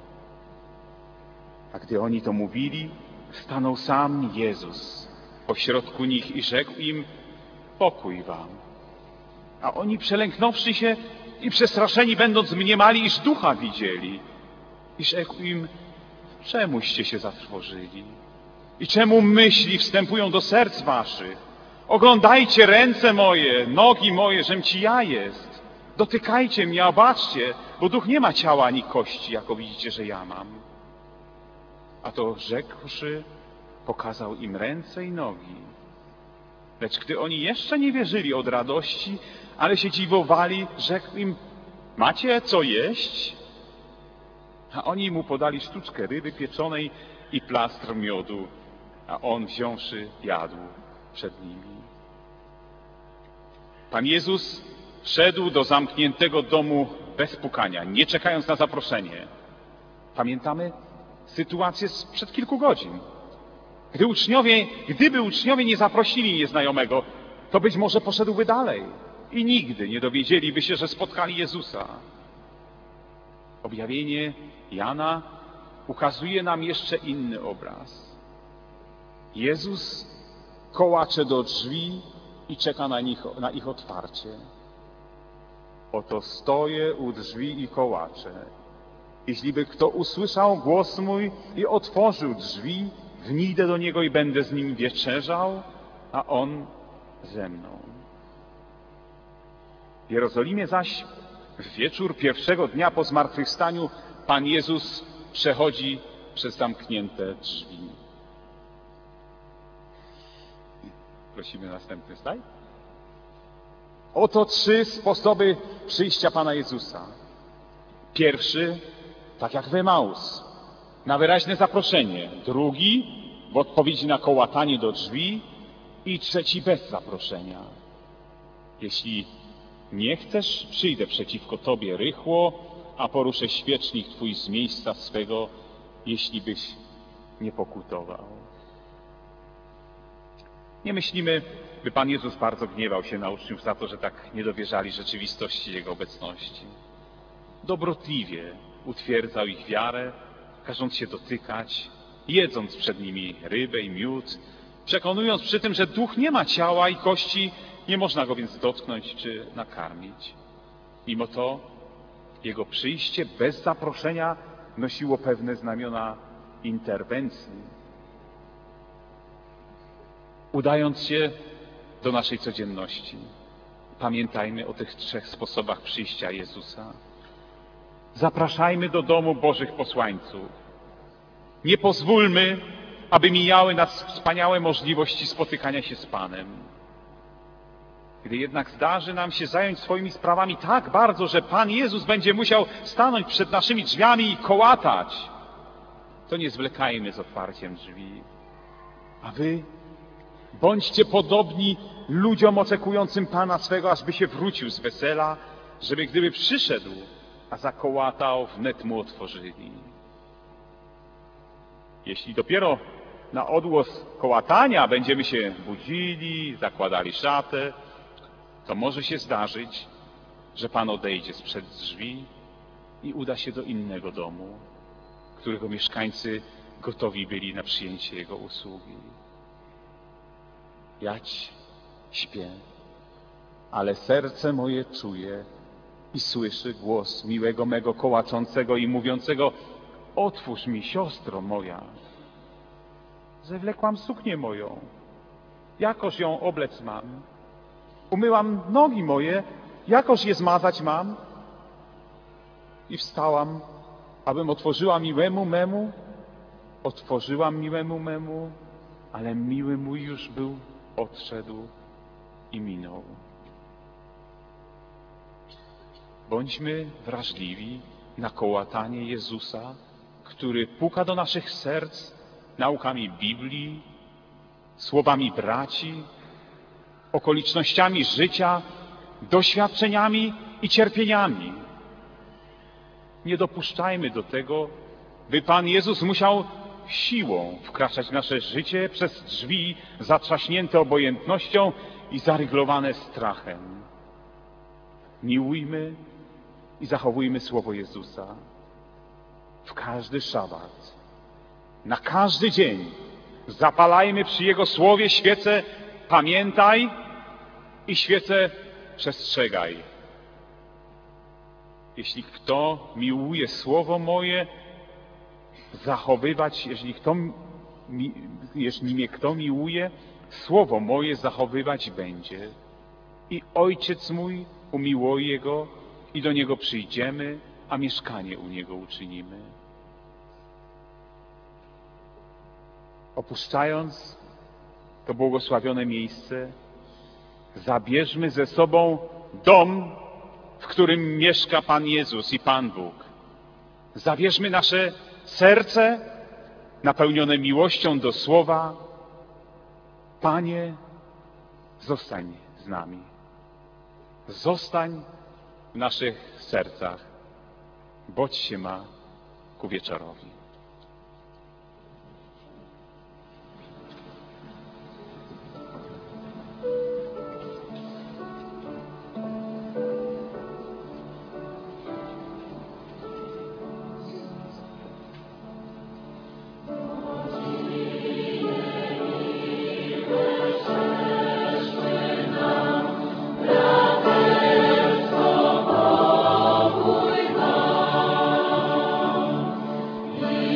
A gdy oni to mówili, stanął sam Jezus pośrodku nich i rzekł im: pokój wam. A oni, przelęknąwszy się i przestraszeni będąc, mniemali, iż ducha widzieli. I rzekł im: czemuście się zatrwożyli? I czemu myśli wstępują do serc waszych? Oglądajcie ręce moje, nogi moje, żem ci ja jest. Dotykajcie mnie, a baczcie, bo duch nie ma ciała ani kości, jako widzicie, że ja mam. A to rzekłszy, pokazał im ręce i nogi. Lecz gdy oni jeszcze nie wierzyli od radości, ale się dziwowali, rzekł im: macie co jeść? A oni mu podali sztuczkę ryby pieczonej i plastr miodu, a on, wziąwszy, jadł przed nimi. Pan Jezus wszedł do zamkniętego domu bez pukania, nie czekając na zaproszenie. Pamiętamy sytuację sprzed kilku godzin. Gdyby uczniowie nie zaprosili nieznajomego, to być może poszedłby dalej i nigdy nie dowiedzieliby się, że spotkali Jezusa. Objawienie Jana ukazuje nam jeszcze inny obraz. Jezus kołacze do drzwi i czeka na ich otwarcie. Oto stoję u drzwi i kołaczę. Jeśliby kto usłyszał głos mój i otworzył drzwi, wnijdę do niego i będę z nim wieczerzał, a on ze mną. W Jerozolimie zaś w wieczór pierwszego dnia po zmartwychwstaniu Pan Jezus przechodzi przez zamknięte drzwi. Prosimy następny slajd. Oto 3 sposoby przyjścia Pana Jezusa. Pierwszy, tak jak w Emaus, na wyraźne zaproszenie. Drugi, w odpowiedzi na kołatanie do drzwi. I trzeci, bez zaproszenia. Jeśli nie chcesz, przyjdę przeciwko tobie rychło, a poruszę świecznik twój z miejsca swego, jeśli byś nie pokutował. Nie myślimy, by Pan Jezus bardzo gniewał się na uczniów za to, że tak nie dowierzali rzeczywistości Jego obecności. Dobrotliwie utwierdzał ich wiarę, każąc się dotykać, jedząc przed nimi rybę i miód, przekonując przy tym, że duch nie ma ciała i kości, nie można go więc dotknąć czy nakarmić. Mimo to Jego przyjście bez zaproszenia nosiło pewne znamiona interwencji. Udając się do naszej codzienności, pamiętajmy o tych 3 sposobach przyjścia Jezusa. Zapraszajmy do domu Bożych posłańców. Nie pozwólmy, aby mijały nas wspaniałe możliwości spotykania się z Panem. Gdy jednak zdarzy nam się zająć swoimi sprawami tak bardzo, że Pan Jezus będzie musiał stanąć przed naszymi drzwiami i kołatać, to nie zwlekajmy z otwarciem drzwi. A wy bądźcie podobni ludziom oczekującym Pana swego, ażby się wrócił z wesela, żeby gdyby przyszedł, a zakołatał, wnet mu otworzyli. Jeśli dopiero na odgłos kołatania będziemy się budzili, zakładali szatę, to może się zdarzyć, że Pan odejdzie sprzed drzwi i uda się do innego domu, którego mieszkańcy gotowi byli na przyjęcie Jego usługi. Jać śpię, ale serce moje czuje i słyszy głos miłego mego kołaczącego i mówiącego: otwórz mi, siostro moja. Zewlekłam suknię moją, jakoż ją oblec mam. Umyłam nogi moje, jakoż je zmazać mam? I wstałam, abym otworzyła miłemu memu. Otworzyłam miłemu memu, ale miły mój już był, odszedł i minął. Bądźmy wrażliwi na kołatanie Jezusa, który puka do naszych serc naukami Biblii, słowami braci, okolicznościami życia, doświadczeniami i cierpieniami. Nie dopuszczajmy do tego, by Pan Jezus musiał siłą wkraczać w nasze życie przez drzwi zatrzaśnięte obojętnością i zaryglowane strachem. Miłujmy i zachowujmy słowo Jezusa w każdy szabat, na każdy dzień. Zapalajmy przy Jego słowie świecę pamiętaj i świecę przestrzegaj. Jeśli kto miłuje słowo moje, zachowywać, jeśli mnie kto miłuje, słowo moje zachowywać będzie. I Ojciec mój umiłuje go i do Niego przyjdziemy, a mieszkanie u Niego uczynimy. Opuszczając to błogosławione miejsce, zabierzmy ze sobą dom, w którym mieszka Pan Jezus i Pan Bóg. Zabierzmy nasze serce napełnione miłością do Słowa. Panie, zostań z nami. Zostań w naszych sercach, boć się ma ku wieczorowi. We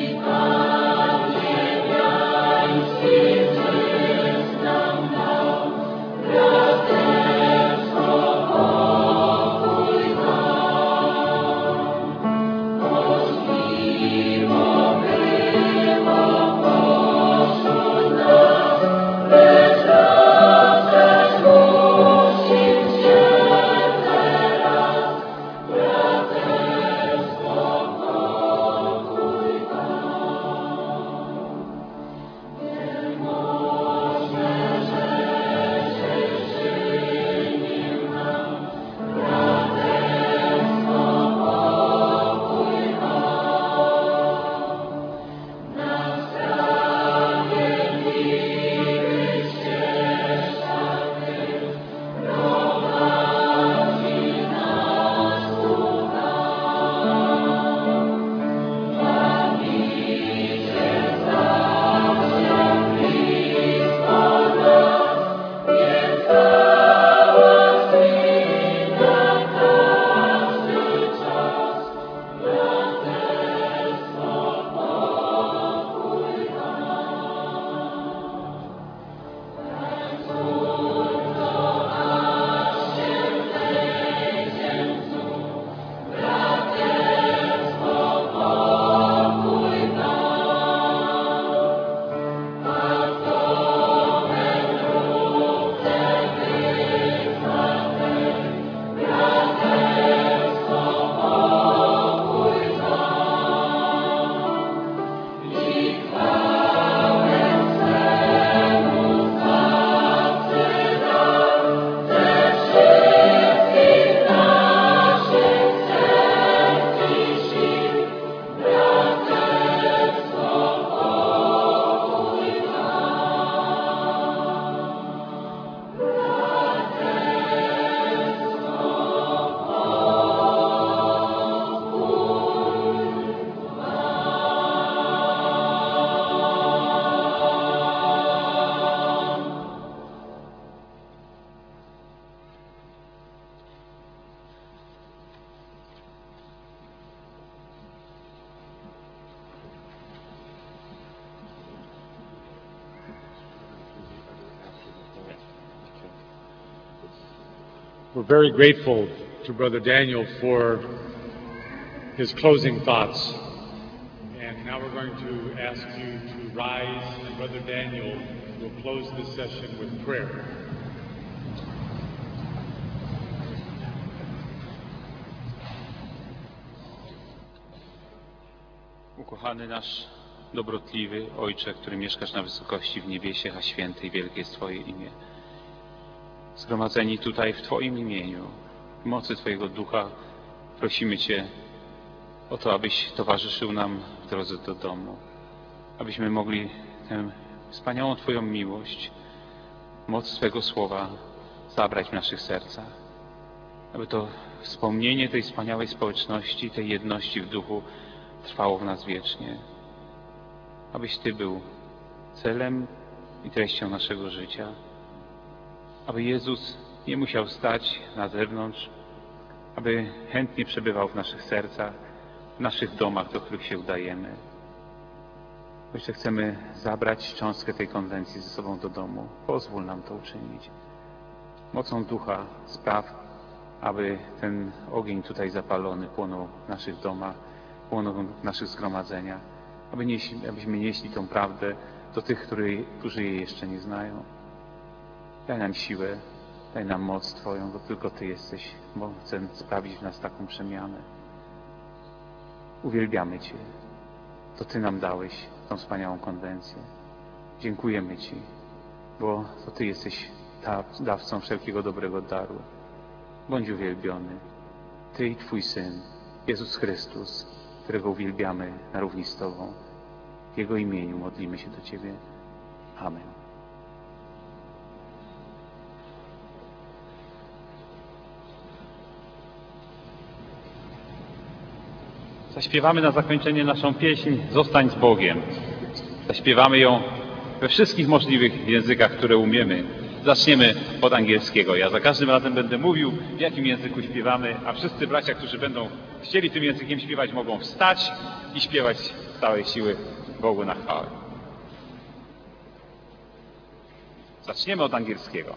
We're very grateful to Brother Daniel for his closing thoughts. And now we're going to ask you to rise, and Brother Daniel will close this session with prayer. Ukochany nasz dobrotliwy Ojcze, który mieszkasz na wysokości w niebiesie, a święte i wielkie jest Twoje imię. Zgromadzeni tutaj w Twoim imieniu, w mocy Twojego Ducha, prosimy Cię o to, abyś towarzyszył nam w drodze do domu, abyśmy mogli tę wspaniałą Twoją miłość, moc Twojego Słowa zabrać w naszych sercach, aby to wspomnienie tej wspaniałej społeczności, tej jedności w duchu trwało w nas wiecznie, abyś Ty był celem i treścią naszego życia, aby Jezus nie musiał stać na zewnątrz, aby chętnie przebywał w naszych sercach, w naszych domach, do których się udajemy. Ojcze, chcemy zabrać cząstkę tej konwencji ze sobą do domu. Pozwól nam to uczynić. Mocą Ducha spraw, aby ten ogień tutaj zapalony płonął w naszych domach, płonął w naszych zgromadzeniach, abyśmy nieśli tą prawdę do tych, którzy jej jeszcze nie znają. Daj nam siłę, daj nam moc Twoją, bo tylko Ty jesteś mocem sprawić w nas taką przemianę. Uwielbiamy Cię. To Ty nam dałeś tą wspaniałą konwencję. Dziękujemy Ci, bo to Ty jesteś dawcą wszelkiego dobrego daru. Bądź uwielbiony. Ty i Twój Syn, Jezus Chrystus, którego uwielbiamy na równi z Tobą. W Jego imieniu modlimy się do Ciebie. Amen. Zaśpiewamy na zakończenie naszą pieśń Zostań z Bogiem. Zaśpiewamy ją we wszystkich możliwych językach, które umiemy. Zaczniemy od angielskiego. Ja za każdym razem będę mówił, w jakim języku śpiewamy, a wszyscy bracia, którzy będą chcieli tym językiem śpiewać, mogą wstać i śpiewać z całej siły Bogu na chwałę. Zaczniemy od angielskiego.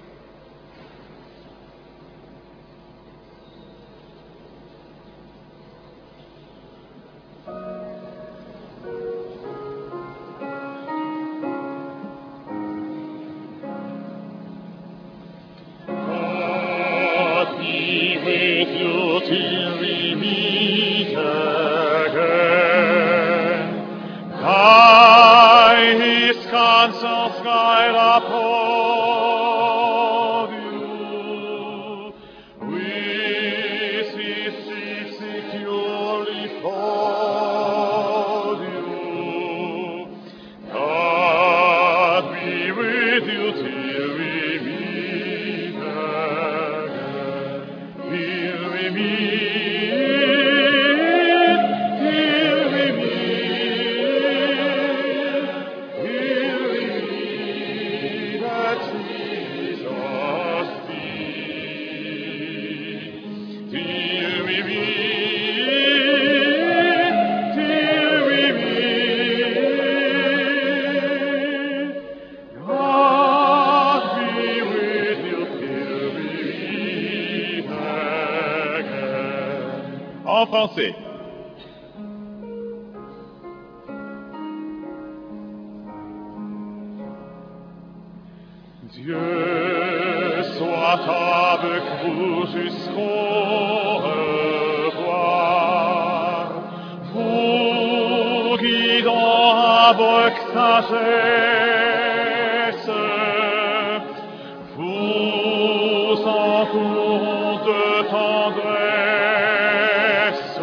En français. Dieu soit avec vous jusqu'au revoir, vous guidant avec sagesse, vous entourant de tendresse.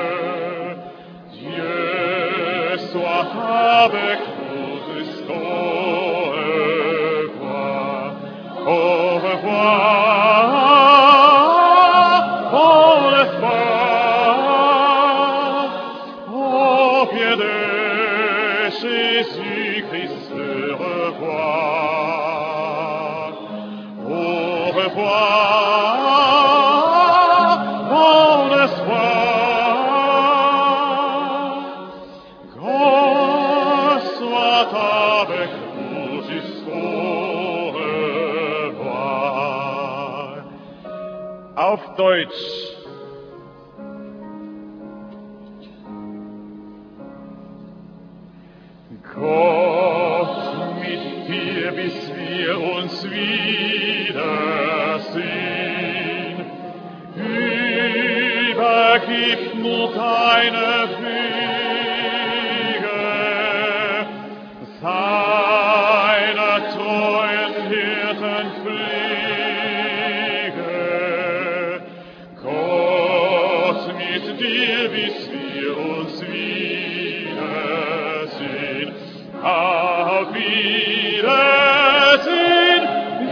Dieu soit avec vous jusqu'au revoir. Au revoir, bon espoir, au pied de Jésus-Christ le revoir. Au revoir, bon espoir, grâce soit avec vous jusqu'au revoir. 「 Deutsch. Gott, mit dir, bis wir uns wiedersehen, übergib nur deine Wege, seiner treuen Hirten Pflege. Gott, mit dir, bis wir uns wiedersehen, auf Wiedersehen,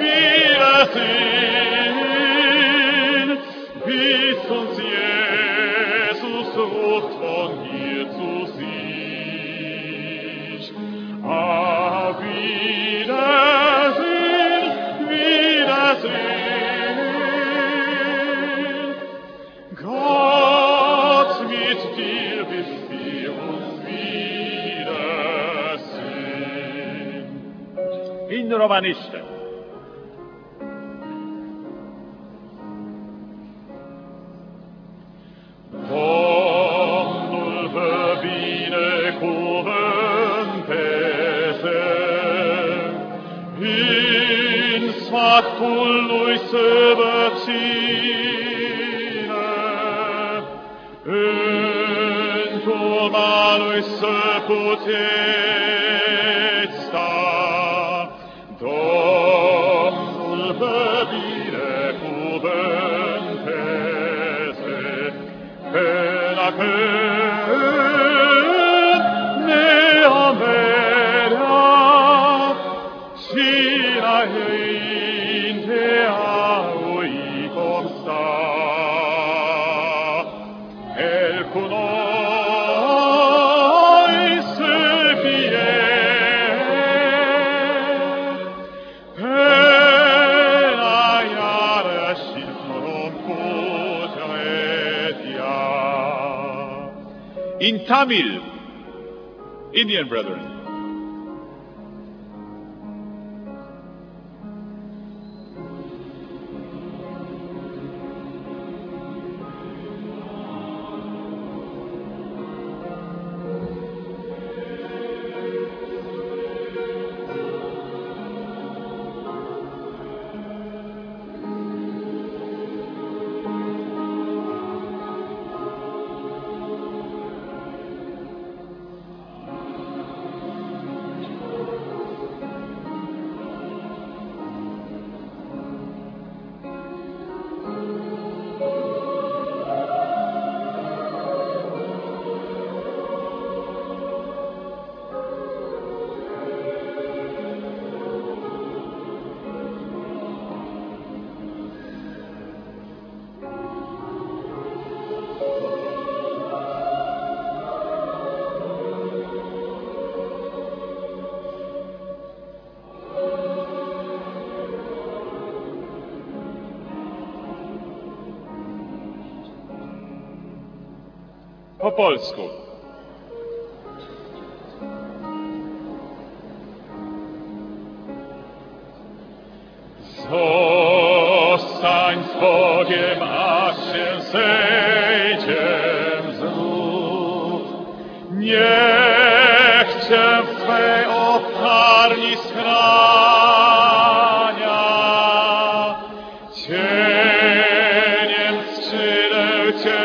Wiedersehen, bis uns Jesus ruft von hier zu sich. Auf Wiedersehen, Wiedersehen. Gott, mit dir, bis wir uns wiedersehen. In Romaniște. Domnul vă binecuvânteze, în sfatul lui să vă țină, în turma lui să puteți sta. Domnul vă binecuvânteze, până când ne amerea și înainte a lui vom sta. El cu noi să fie, până iarăși vom putea. In Tamil, Indian brethren, po polsku. Zostań z Bogiem, aż się zejdziem znów. Niech Cię w swej otarni schrania, cieniem skrzydeł Cię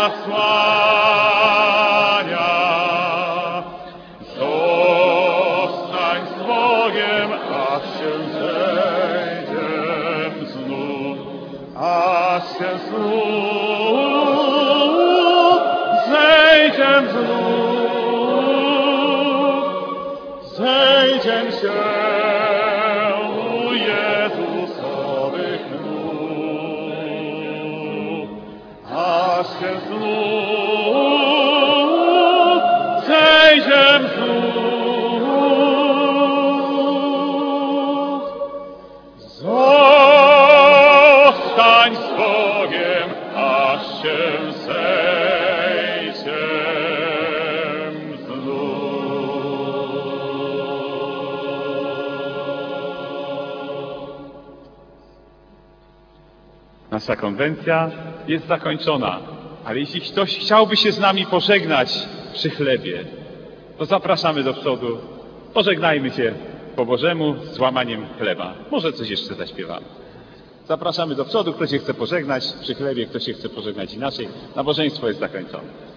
zasłania. Zostań z Bogiem, aż się zejdziem znów, aż się znów zejdziem znów, zejdziem się u Jezusowych nóg, aż się znów zejdziem znów. Zostań z Bogiem, aż się zejdziem znów. Nasza konwencja jest zakończona, ale jeśli ktoś chciałby się z nami pożegnać przy chlebie, to zapraszamy do przodu. Pożegnajmy się po Bożemu z łamaniem chleba. Może coś jeszcze zaśpiewamy. Zapraszamy do przodu, kto się chce pożegnać przy chlebie, kto się chce pożegnać inaczej. Nabożeństwo jest zakończone.